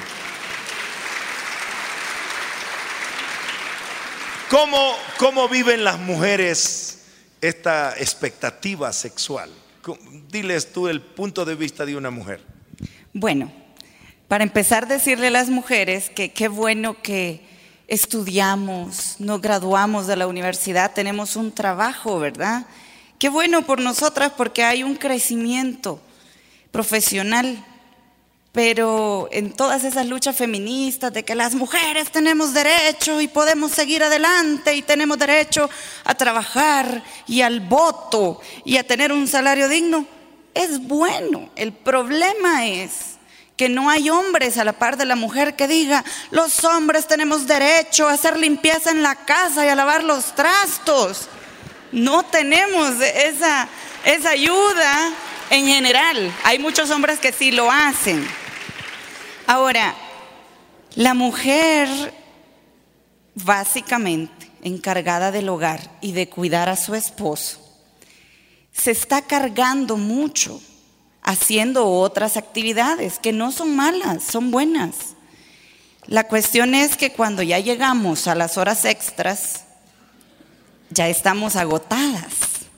¿Cómo, cómo viven las mujeres esta expectativa sexual? Diles tú el punto de vista de una mujer. Bueno, para empezar, decirle a las mujeres que qué bueno que estudiamos, nos graduamos de la universidad, tenemos un trabajo, ¿verdad? Qué bueno por nosotras porque hay un crecimiento profesional. Pero en todas esas luchas feministas de que las mujeres tenemos derecho y podemos seguir adelante y tenemos derecho a trabajar y al voto y a tener un salario digno, es bueno. El problema es que no hay hombres a la par de la mujer que diga: los hombres tenemos derecho a hacer limpieza en la casa y a lavar los trastos. No tenemos esa, esa ayuda en general. Hay muchos hombres que sí lo hacen. Ahora, la mujer básicamente encargada del hogar y de cuidar a su esposo se está cargando mucho haciendo otras actividades que no son malas, son buenas. La cuestión es que cuando ya llegamos a las horas extras, ya estamos agotadas.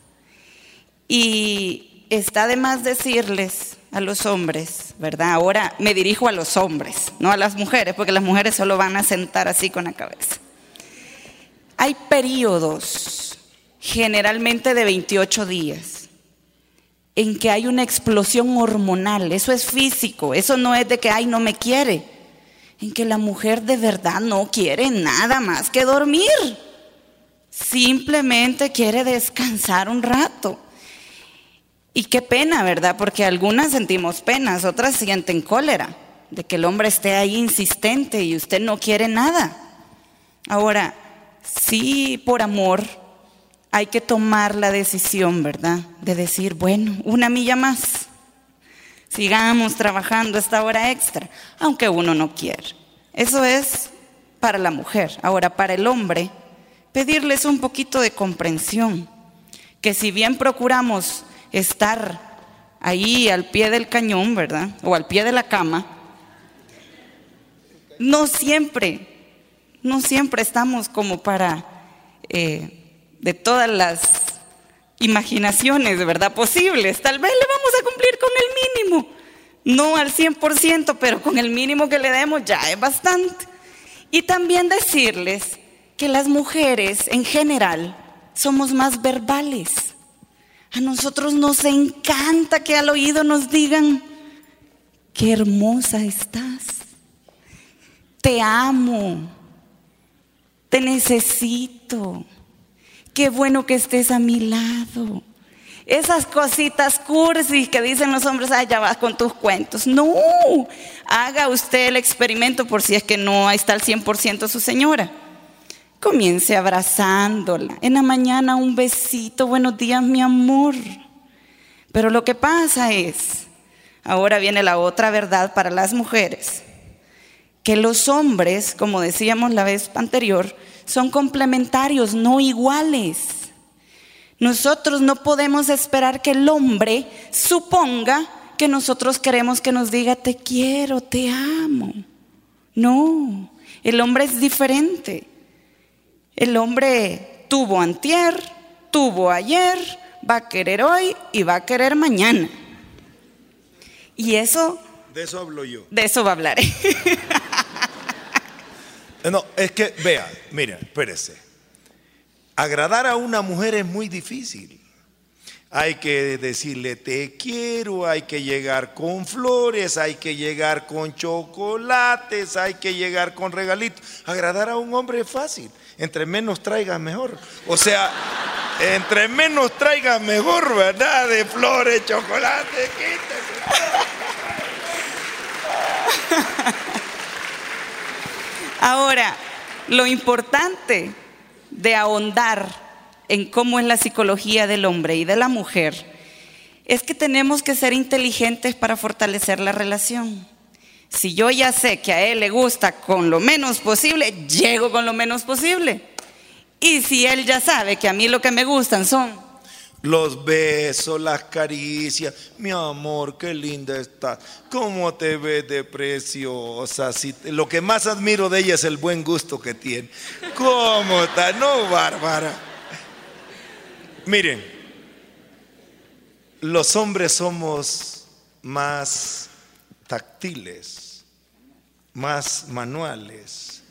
Y está de más decirles a los hombres, ¿verdad? Ahora me dirijo a los hombres, no a las mujeres, porque las mujeres solo van a sentar así con la cabeza. Hay periodos, generalmente de veintiocho días, en que hay una explosión hormonal. Eso es físico, eso no es de que ay, no me quiere. En que la mujer de verdad no quiere nada más que dormir. Simplemente quiere descansar un rato. Y qué pena, ¿verdad? Porque algunas sentimos penas, otras sienten cólera de que el hombre esté ahí insistente y usted no quiere nada. Ahora, sí, por amor, hay que tomar la decisión, ¿verdad? De decir, bueno, una milla más. Sigamos trabajando esta hora extra, aunque uno no quiera. Eso es para la mujer. Ahora, para el hombre, pedirles un poquito de comprensión. Que si bien procuramos estar ahí al pie del cañón, ¿verdad? O al pie de la cama, no siempre, no siempre estamos como para, eh, de todas las imaginaciones, ¿verdad? Posibles. Tal vez le vamos a cumplir con el mínimo, no al cien por ciento, pero con el mínimo que le demos ya es bastante. Y también decirles que las mujeres en general somos más verbales. A nosotros nos encanta que al oído nos digan: qué hermosa estás, te amo, te necesito, qué bueno que estés a mi lado, Esas cositas cursis que dicen los hombres, ay, ya vas con tus cuentos. No, haga usted el experimento por si es que no está al cien por ciento su señora. Comience abrazándola. En la mañana un besito, buenos días mi amor. Pero lo que pasa es, ahora viene la otra verdad para las mujeres, que los hombres, como decíamos la vez anterior, son complementarios, no iguales. Nosotros no podemos esperar que el hombre suponga que nosotros queremos que nos diga te quiero, te amo. No, el hombre es diferente. El hombre tuvo antier, tuvo ayer, va a querer hoy y va a querer mañana. Y eso... De eso hablo yo. De eso va a hablar. No, es que, vea, mira, espérese. Agradar a una mujer es muy difícil. Hay que decirle te quiero, hay que llegar con flores, hay que llegar con chocolates, hay que llegar con regalitos. Agradar a un hombre es fácil. Entre menos traiga mejor. O sea, entre menos traiga mejor, ¿verdad? De flores, chocolates, quítese. Ahora, lo importante de ahondar en cómo es la psicología del hombre y de la mujer es que tenemos que ser inteligentes para fortalecer la relación. Si yo ya sé que a él le gusta con lo menos posible, llego con lo menos posible. Y si él ya sabe que a mí lo que me gustan son los besos, las caricias, mi amor, qué linda estás, cómo te ves de preciosa. Si te, lo que más admiro de ella es el buen gusto que tiene. ¿Cómo está? No, Bárbara. Miren, los hombres somos más táctiles, más manuales.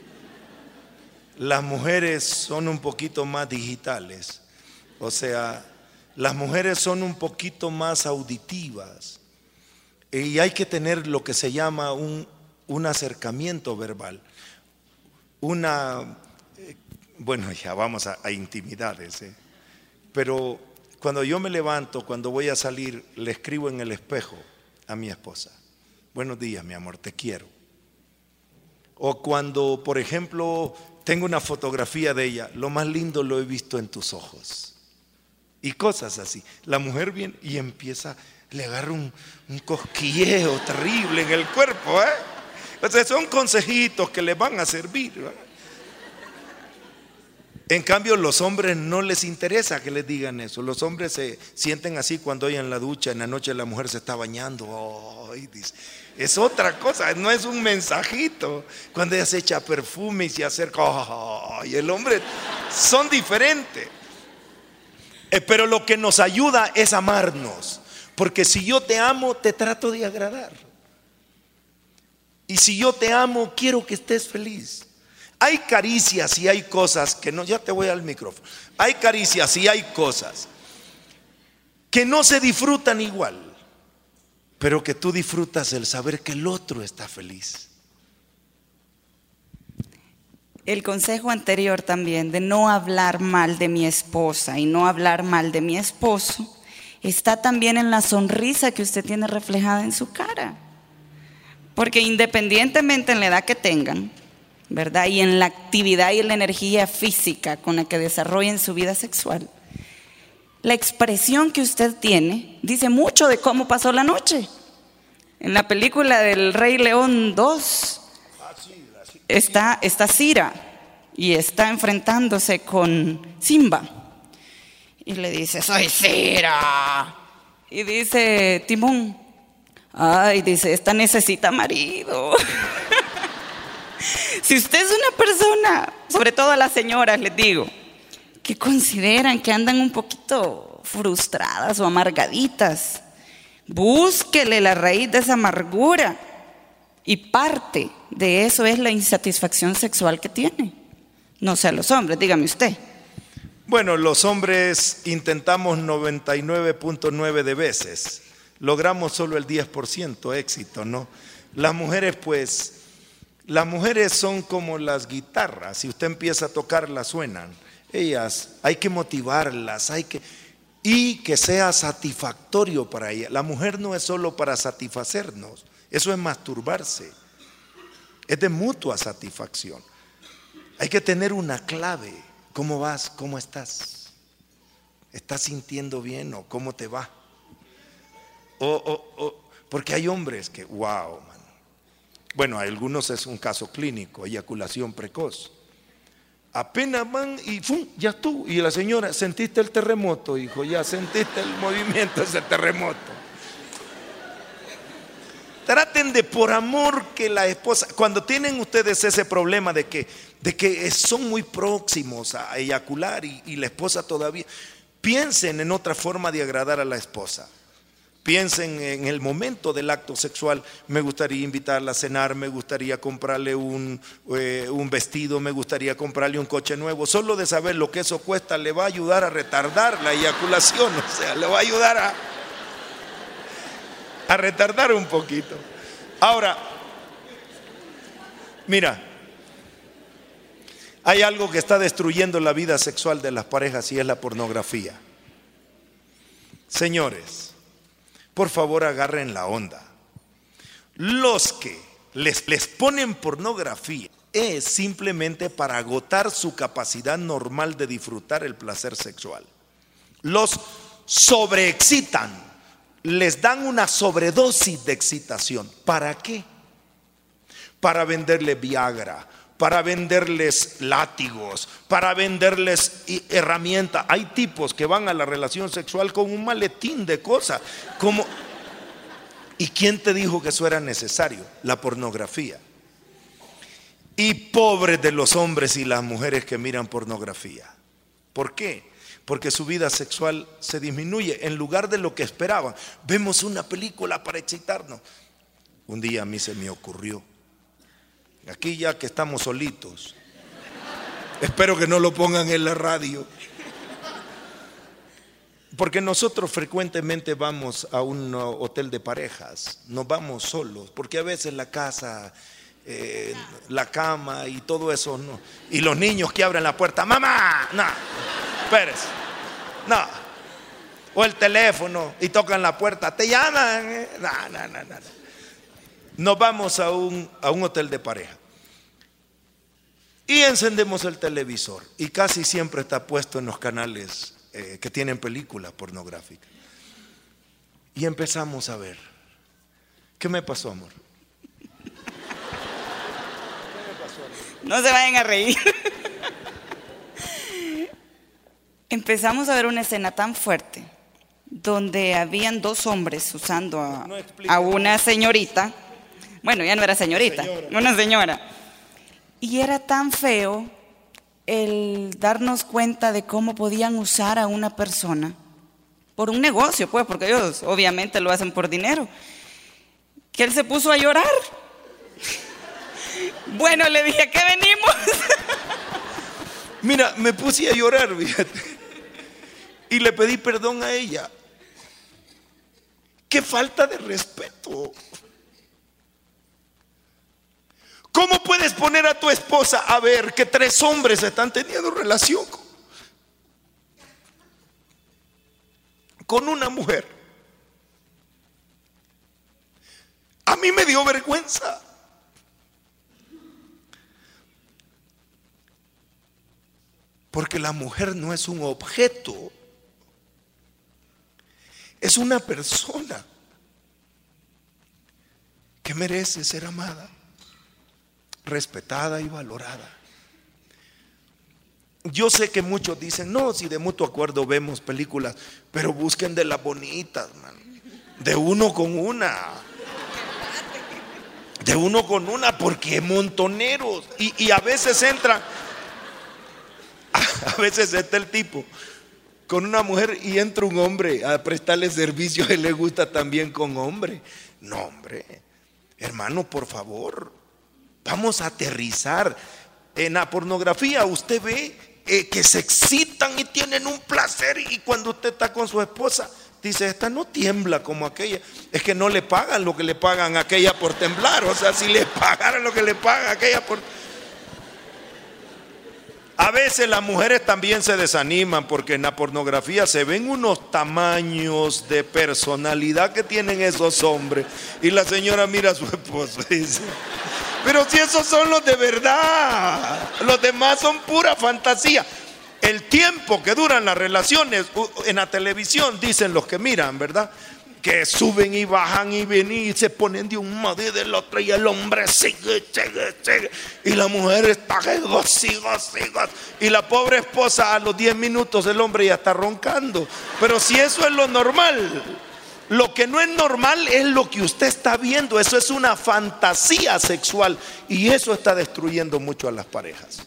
Las mujeres son un poquito más digitales. O sea, las mujeres son un poquito más auditivas y hay que tener lo que se llama un, un acercamiento verbal. Una, eh, bueno, ya vamos a, a intimidades, ¿eh? Pero cuando yo me levanto, cuando voy a salir, le escribo en el espejo a mi esposa, buenos días, mi amor, te quiero. O cuando, por ejemplo, tengo una fotografía de ella, lo más lindo lo he visto en tus ojos. Y cosas así. La mujer viene y empieza, le agarra un, un cosquilleo terrible en el cuerpo, ¿eh? O sea, son consejitos que le van a servir, ¿verdad? En cambio, los hombres no les interesa que les digan eso. Los hombres se sienten así cuando oyen en la ducha, en la noche la mujer se está bañando. Oh, y dice, es otra cosa, no es un mensajito. Cuando ella se echa perfume y se acerca, oh, y el hombre, son diferentes. Eh, pero lo que nos ayuda es amarnos. Porque si yo te amo, te trato de agradar. Y si yo te amo, quiero que estés feliz. Hay caricias y hay cosas que no, ya te voy al micrófono. Hay caricias y hay cosas que no se disfrutan igual, pero que tú disfrutas el saber que el otro está feliz. El consejo anterior también de no hablar mal de mi esposa y no hablar mal de mi esposo está también en la sonrisa que usted tiene reflejada en su cara. Porque independientemente en la edad que tengan, ¿verdad? Y en la actividad y en la energía física con la que desarrollen su vida sexual, la expresión que usted tiene dice mucho de cómo pasó la noche. En la película del Rey León dos está, está Cira y está enfrentándose con Simba y le dice, soy Cira. Y dice Timón, ay, dice, esta necesita marido. Si usted es una persona, sobre todo a las señoras les digo, que consideran que andan un poquito frustradas o amargaditas, búsquele la raíz de esa amargura y parte de eso es la insatisfacción sexual que tiene. No sé, los hombres, dígame usted. Bueno, los hombres intentamos noventa y nueve punto nueve de veces, logramos solo el diez por ciento éxito, ¿no? Las mujeres pues... Las mujeres son como las guitarras, si usted empieza a tocarlas suenan. Ellas hay que motivarlas, hay que... y que sea satisfactorio para ella. La mujer no es solo para satisfacernos, eso es masturbarse, es de mutua satisfacción. Hay que tener una clave. ¿Cómo vas? ¿Cómo estás? ¿Estás sintiendo bien o cómo te va? O, o, o, porque hay hombres que, wow, man. Bueno, a algunos es un caso clínico, eyaculación precoz. Apenas van y ¡fum! Ya tú. Y la señora, ¿sentiste el terremoto, hijo? Ya sentiste el movimiento de ese terremoto. Traten de, por amor, que la esposa, cuando tienen ustedes ese problema de que, de que son muy próximos a eyacular y, y la esposa todavía, piensen en otra forma de agradar a la esposa. Piensen en el momento del acto sexual. Me gustaría invitarla a cenar, me gustaría comprarle un, eh, un vestido, me gustaría comprarle un coche nuevo. Solo de saber lo que eso cuesta le va a ayudar a retardar la eyaculación, o sea, le va a ayudar a, a retardar un poquito. Ahora, mira, hay algo que está destruyendo la vida sexual de las parejas y es la pornografía. Señores, por favor, agarren la onda. Los que les, les ponen pornografía es simplemente para agotar su capacidad normal de disfrutar el placer sexual. Los sobreexcitan, les dan una sobredosis de excitación. ¿Para qué? Para venderle Viagra, para venderles látigos, para venderles herramientas. Hay tipos que van a la relación sexual con un maletín de cosas. Como, ¿y quién te dijo que eso era necesario? La pornografía. Y pobres de los hombres y las mujeres que miran pornografía. ¿Por qué? Porque su vida sexual se disminuye en lugar de lo que esperaban. Vemos una película para excitarnos. Un día a mí se me ocurrió, aquí ya que estamos solitos, espero que no lo pongan en la radio, porque nosotros frecuentemente vamos a un hotel de parejas, nos vamos solos, porque a veces la casa, eh, la cama y todo eso, no. Y los niños que abren la puerta, mamá, no, espérese, no, o el teléfono y tocan la puerta, te llaman, no, no, no, no. Nos vamos a un, a un hotel de pareja y encendemos el televisor y casi siempre está puesto en los canales eh, que tienen películas pornográficas. Y empezamos a ver. ¿Qué me pasó, amor? ¿Qué me pasó, amor? No se vayan a reír. Empezamos a ver una escena tan fuerte donde habían dos hombres usando a, no, no a una señorita. Bueno, ya no era señorita, señora. Una señora. Y era tan feo el darnos cuenta de cómo podían usar a una persona por un negocio, pues, porque ellos obviamente lo hacen por dinero, que él se puso a llorar. Bueno, le dije, ¿a qué venimos? Mira, me puse a llorar, fíjate, y le pedí perdón a ella. ¡Qué falta de respeto! ¿Cómo puedes poner a tu esposa a ver que tres hombres están teniendo relación con, con una mujer? A mí me dio vergüenza. Porque la mujer no es un objeto, es una persona que merece ser amada, respetada y valorada. Yo sé que muchos dicen, no, si de mutuo acuerdo vemos películas, pero busquen de las bonitas, man. De uno con una. De uno con una, porque montoneros. Y, y a veces entra, a veces está el tipo con una mujer y entra un hombre a prestarle servicio, a él le gusta también con hombre. No, hombre, hermano, por favor. Vamos a aterrizar. En la pornografía usted ve eh, que se excitan y tienen un placer, y cuando usted está con su esposa dice, esta no tiembla como aquella. Es que no le pagan lo que le pagan a aquella por temblar. O sea, si le pagaran lo que le pagan a aquella por... A veces las mujeres también se desaniman porque en la pornografía se ven unos tamaños de personalidad que tienen esos hombres. Y la señora mira a su esposo y dice: pero si esos son los de verdad, los demás son pura fantasía. El tiempo que duran las relaciones en la televisión, dicen los que miran, ¿verdad?, que suben y bajan y vienen y se ponen de un modo y del otro, y el hombre sigue, sigue, sigue, y la mujer está que sigo, sigo, y la pobre esposa a los diez minutos el hombre ya está roncando. Pero si eso es lo normal, lo que no es normal es lo que usted está viendo. Eso es una fantasía sexual y eso está destruyendo mucho a las parejas.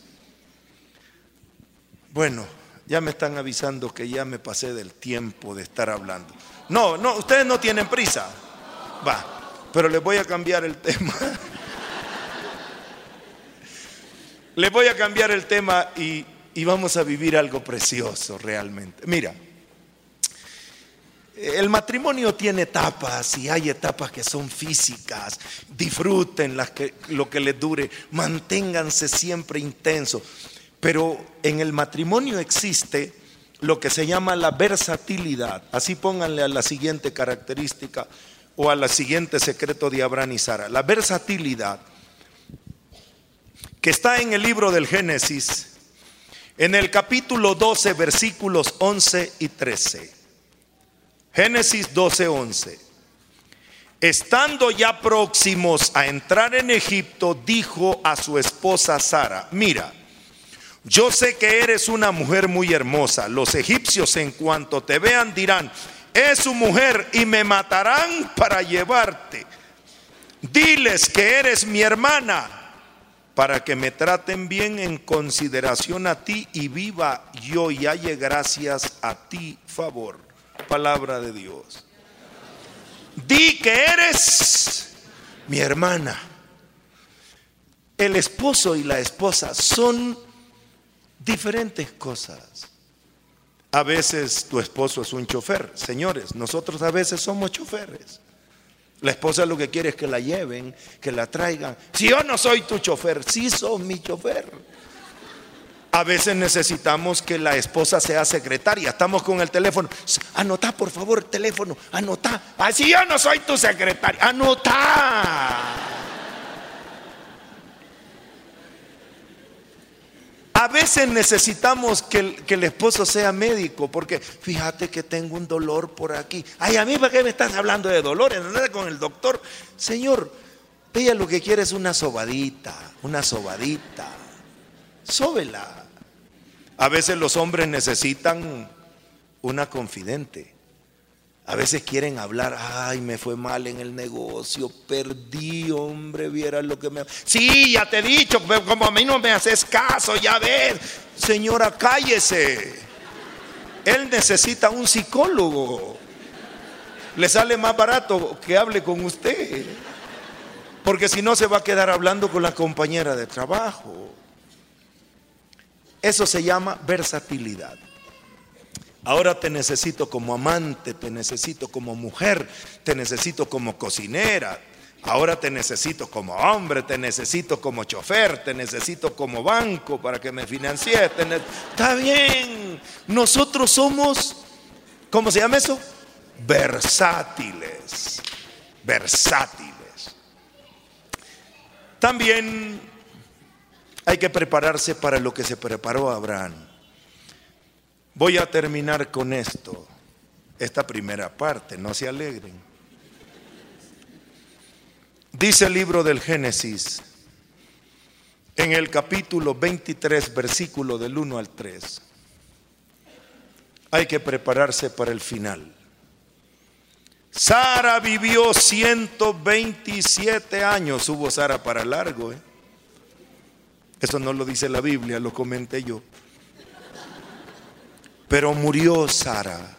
Bueno, ya me están avisando que ya me pasé del tiempo de estar hablando. No, no, ustedes no tienen prisa. Va, pero les voy a cambiar el tema. Les voy a cambiar el tema y, y vamos a vivir algo precioso realmente. Mira, el matrimonio tiene etapas y hay etapas que son físicas. Disfruten las que, lo que les dure, manténganse siempre intensos. Pero en el matrimonio existe lo que se llama la versatilidad. Así pónganle a la siguiente característica o a la siguiente secreto de Abraham y Sara. La versatilidad que está en el libro del Génesis, en el capítulo doce, versículos once y trece. Génesis doce, once. Estando ya próximos a entrar en Egipto, dijo a su esposa Sara: mira, yo sé que eres una mujer muy hermosa. Los egipcios, en cuanto te vean, dirán: es su mujer, y me matarán para llevarte. Diles que eres mi hermana, para que me traten bien en consideración a ti, y viva yo y halle gracias a ti favor. Palabra de Dios. Di que eres mi hermana. El esposo y la esposa son diferentes cosas. A veces tu esposo es un chofer. Señores, nosotros a veces somos choferes. La esposa lo que quiere es que la lleven, que la traigan. Si yo no soy tu chofer, sí sos mi chofer. A veces necesitamos que la esposa sea secretaria. Estamos con el teléfono: anotá por favor el teléfono, anotá. Ah, si yo no soy tu secretaria, anotá. A veces necesitamos que el, que el esposo sea médico, porque fíjate que tengo un dolor por aquí. Ay, a mí, ¿para qué me estás hablando de dolores? Anda con el doctor. Señor, ella lo que quiere es una sobadita, una sobadita. Sóbela. A veces los hombres necesitan una confidente. A veces quieren hablar: ay, me fue mal en el negocio, perdí, hombre, vieras lo que me... Sí, ya te he dicho, pero como a mí no me haces caso, ya ves. Señora, cállese. Él necesita un psicólogo. Le sale más barato que hable con usted, porque si no se va a quedar hablando con la compañera de trabajo. Eso se llama versatilidad. Ahora te necesito como amante, te necesito como mujer, te necesito como cocinera. Ahora te necesito como hombre, te necesito como chofer, te necesito como banco para que me financies. Está bien, nosotros somos, ¿cómo se llama eso? Versátiles, versátiles. También hay que prepararse para lo que se preparó Abraham. Voy a terminar con esto, esta primera parte, no se alegren. Dice el libro del Génesis, en el capítulo veintitrés, versículo del uno al tres. Hay que prepararse para el final. Sara vivió ciento veintisiete años. Hubo Sara para largo, ¿eh? Eso no lo dice la Biblia, lo comenté yo. Pero murió Sara.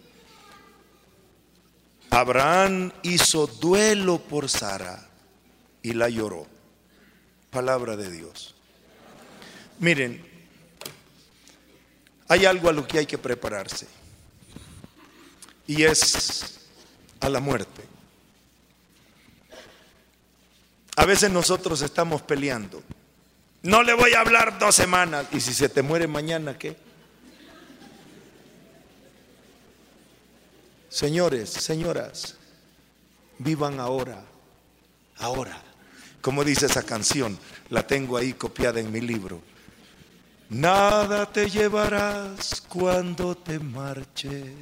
Abraham hizo duelo por Sara y la lloró. Palabra de Dios. Miren, hay algo a lo que hay que prepararse, y es a la muerte. A veces nosotros estamos peleando No le voy a hablar dos semanas. ¿Y si se te muere mañana, qué? Señores, señoras, vivan ahora, ahora. Como dice esa canción, la tengo ahí copiada en mi libro. Nada te llevarás cuando te marches,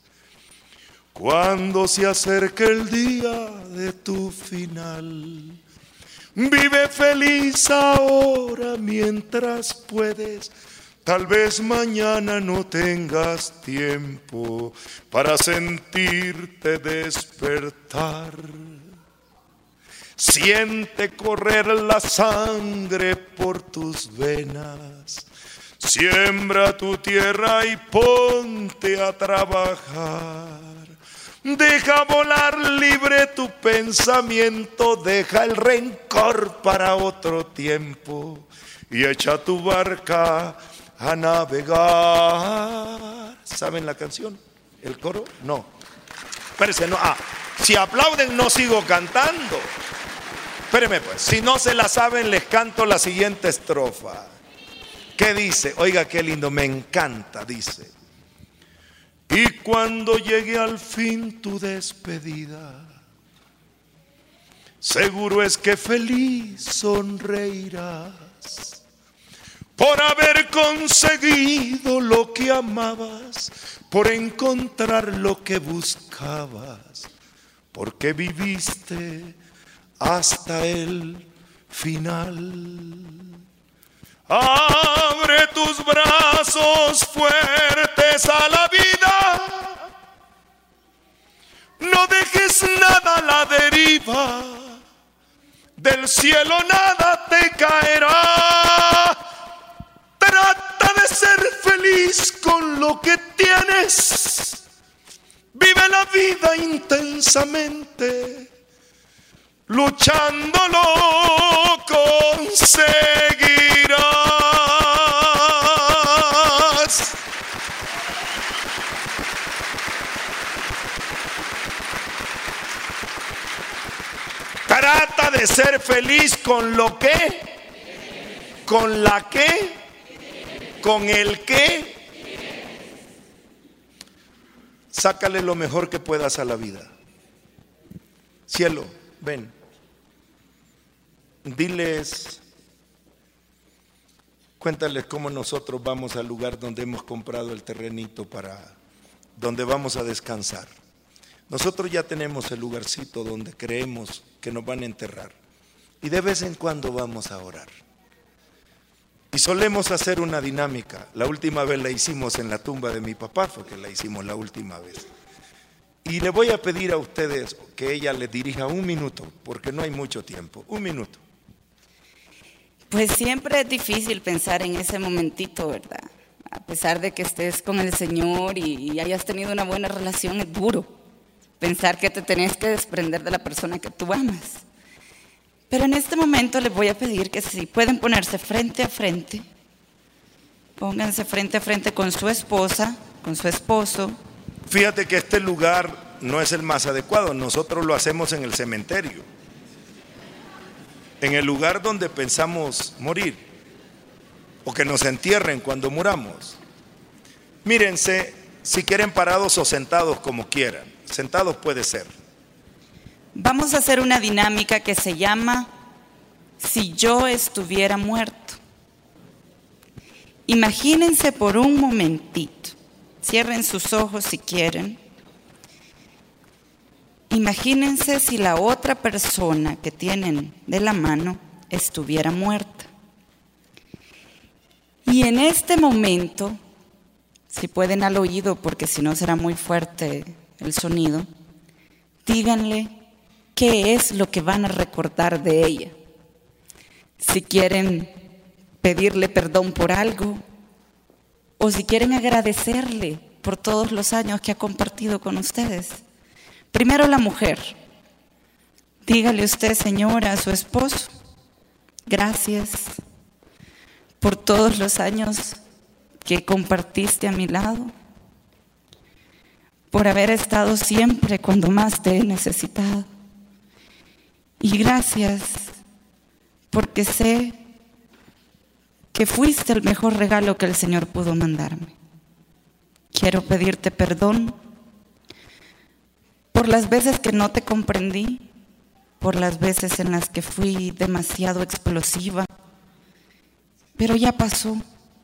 cuando se acerque el día de tu final. Vive feliz ahora mientras puedes. Tal vez mañana no tengas tiempo para sentirte despertar. Siente correr la sangre por tus venas. Siembra tu tierra y ponte a trabajar. Deja volar libre tu pensamiento. Deja el rencor para otro tiempo. Y echa tu barca a navegar. ¿Saben la canción? ¿El coro? No. Espérense, no. Ah, si aplauden no sigo cantando. Espérenme pues. Si no se la saben les canto la siguiente estrofa. ¿Qué dice? Oiga qué lindo, me encanta, dice. Y cuando llegue al fin tu despedida, seguro es que feliz sonreirás por haber conseguido lo que amabas, por encontrar lo que buscabas, porque viviste hasta el final. Abre tus brazos fuertes a la vida. No dejes nada a la deriva. Del cielo nada te caerá. Trata de ser feliz con lo que tienes. Vive la vida intensamente. Luchándolo conseguirás. Trata de ser feliz con lo que, con la que, con el que. Sácale lo mejor que puedas a la vida. Cielo, ven. Diles, cuéntales cómo nosotros vamos al lugar donde hemos comprado el terrenito para donde vamos a descansar. Nosotros ya tenemos el lugarcito donde creemos que nos van a enterrar y de vez en cuando vamos a orar. Y solemos hacer una dinámica. La última vez la hicimos en la tumba de mi papá, fue que la hicimos la última vez. Y le voy a pedir a ustedes que ella les dirija un minuto, porque no hay mucho tiempo, un minuto. Pues siempre es difícil pensar en ese momentito, ¿verdad? A pesar de que estés con el Señor y hayas tenido una buena relación, es duro pensar que te tenés que desprender de la persona que tú amas. Pero en este momento les voy a pedir que si pueden ponerse frente a frente, pónganse frente a frente con su esposa, con su esposo. Fíjate que este lugar no es el más adecuado, nosotros lo hacemos en el cementerio, en el lugar donde pensamos morir o que nos entierren cuando muramos. Mírense, si quieren parados o sentados como quieran, sentados puede ser. Vamos a hacer una dinámica que se llama Si yo estuviera muerto. Imagínense por un momentito, cierren sus ojos si quieren. Imagínense si la otra persona que tienen de la mano estuviera muerta. Y en este momento, si pueden al oído, porque si no será muy fuerte el sonido, díganle qué es lo que van a recordar de ella. Si quieren pedirle perdón por algo, o si quieren agradecerle por todos los años que ha compartido con ustedes. Primero la mujer. Dígale usted, señora, a su esposo, gracias por todos los años que compartiste a mi lado, por haber estado siempre cuando más te he necesitado. Y gracias porque sé que fuiste el mejor regalo que el Señor pudo mandarme. Quiero pedirte perdón por las veces que no te comprendí, por las veces en las que fui demasiado explosiva, pero ya pasó.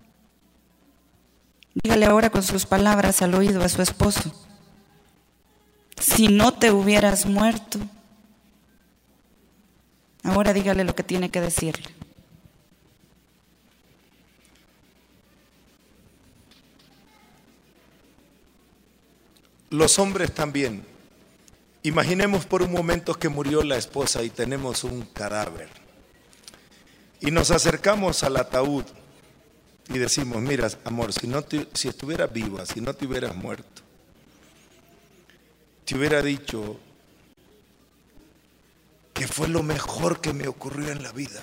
Dígale ahora con sus palabras al oído a su esposo: si no te hubieras muerto. Ahora dígale lo que tiene que decirle. Los hombres también. Imaginemos por un momento que murió la esposa y tenemos un cadáver. Y nos acercamos al ataúd y decimos: mira, amor, si, no te, si estuvieras viva, si no te hubieras muerto, te hubiera dicho que fue lo mejor que me ocurrió en la vida,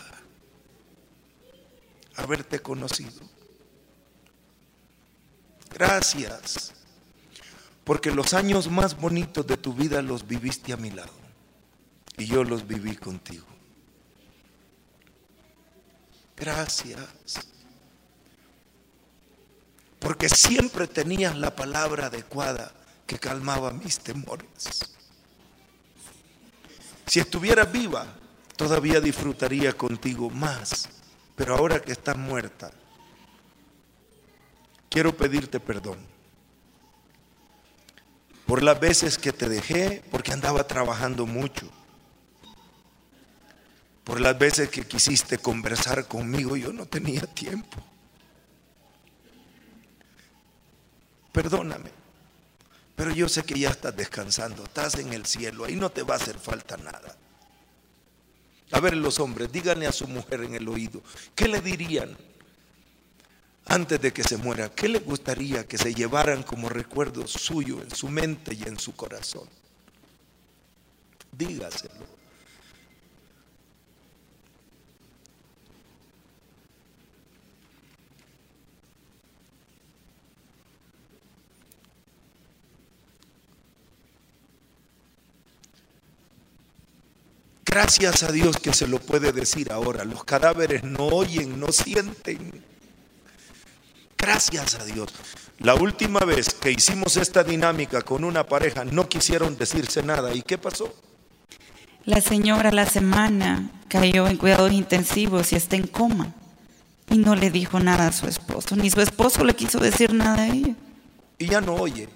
haberte conocido. Gracias, porque los años más bonitos de tu vida los viviste a mi lado y yo los viví contigo. Gracias, porque siempre tenías la palabra adecuada que calmaba mis temores. Si estuvieras viva, todavía disfrutaría contigo más, pero ahora que estás muerta, quiero pedirte perdón por las veces que te dejé porque andaba trabajando mucho, por las veces que quisiste conversar conmigo, yo no tenía tiempo. Perdóname, pero yo sé que ya estás descansando, estás en el cielo, ahí no te va a hacer falta nada. A ver, los hombres, díganle a su mujer en el oído, ¿qué le dirían antes de que se muera? ¿Qué le gustaría que se llevaran como recuerdo suyo en su mente y en su corazón? Dígaselo. Gracias a Dios que se lo puede decir ahora. Los cadáveres no oyen, no sienten. Gracias a Dios. La última vez que hicimos esta dinámica con una pareja no quisieron decirse nada. ¿Y qué pasó? La señora la semana cayó en cuidados intensivos y está en coma. Y no le dijo nada a su esposo, ni su esposo le quiso decir nada a ella. Y ya no oye.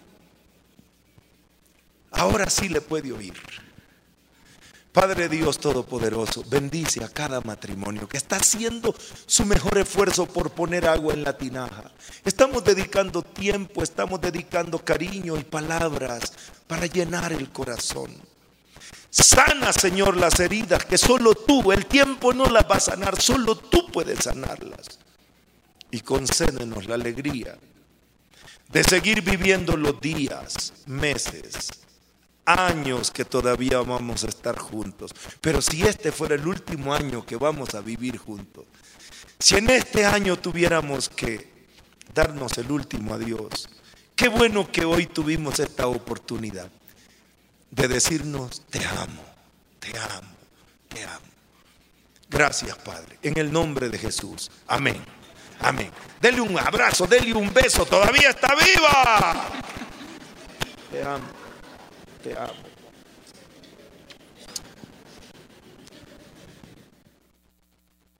Ahora sí le puede oír. Padre Dios Todopoderoso, bendice a cada matrimonio que está haciendo su mejor esfuerzo por poner agua en la tinaja. Estamos dedicando tiempo, estamos dedicando cariño y palabras para llenar el corazón. Sana, Señor, las heridas que solo tú, el tiempo no las va a sanar, solo tú puedes sanarlas. Y concédenos la alegría de seguir viviendo los días, meses, años que todavía vamos a estar juntos. Pero si este fuera el último año que vamos a vivir juntos, si en este año tuviéramos que darnos el último adiós, qué bueno que hoy tuvimos esta oportunidad de decirnos: te amo, te amo, te amo. Gracias, Padre, en el nombre de Jesús. Amén, amén. Dele un abrazo, dele un beso, todavía está viva. Te amo. Te amo.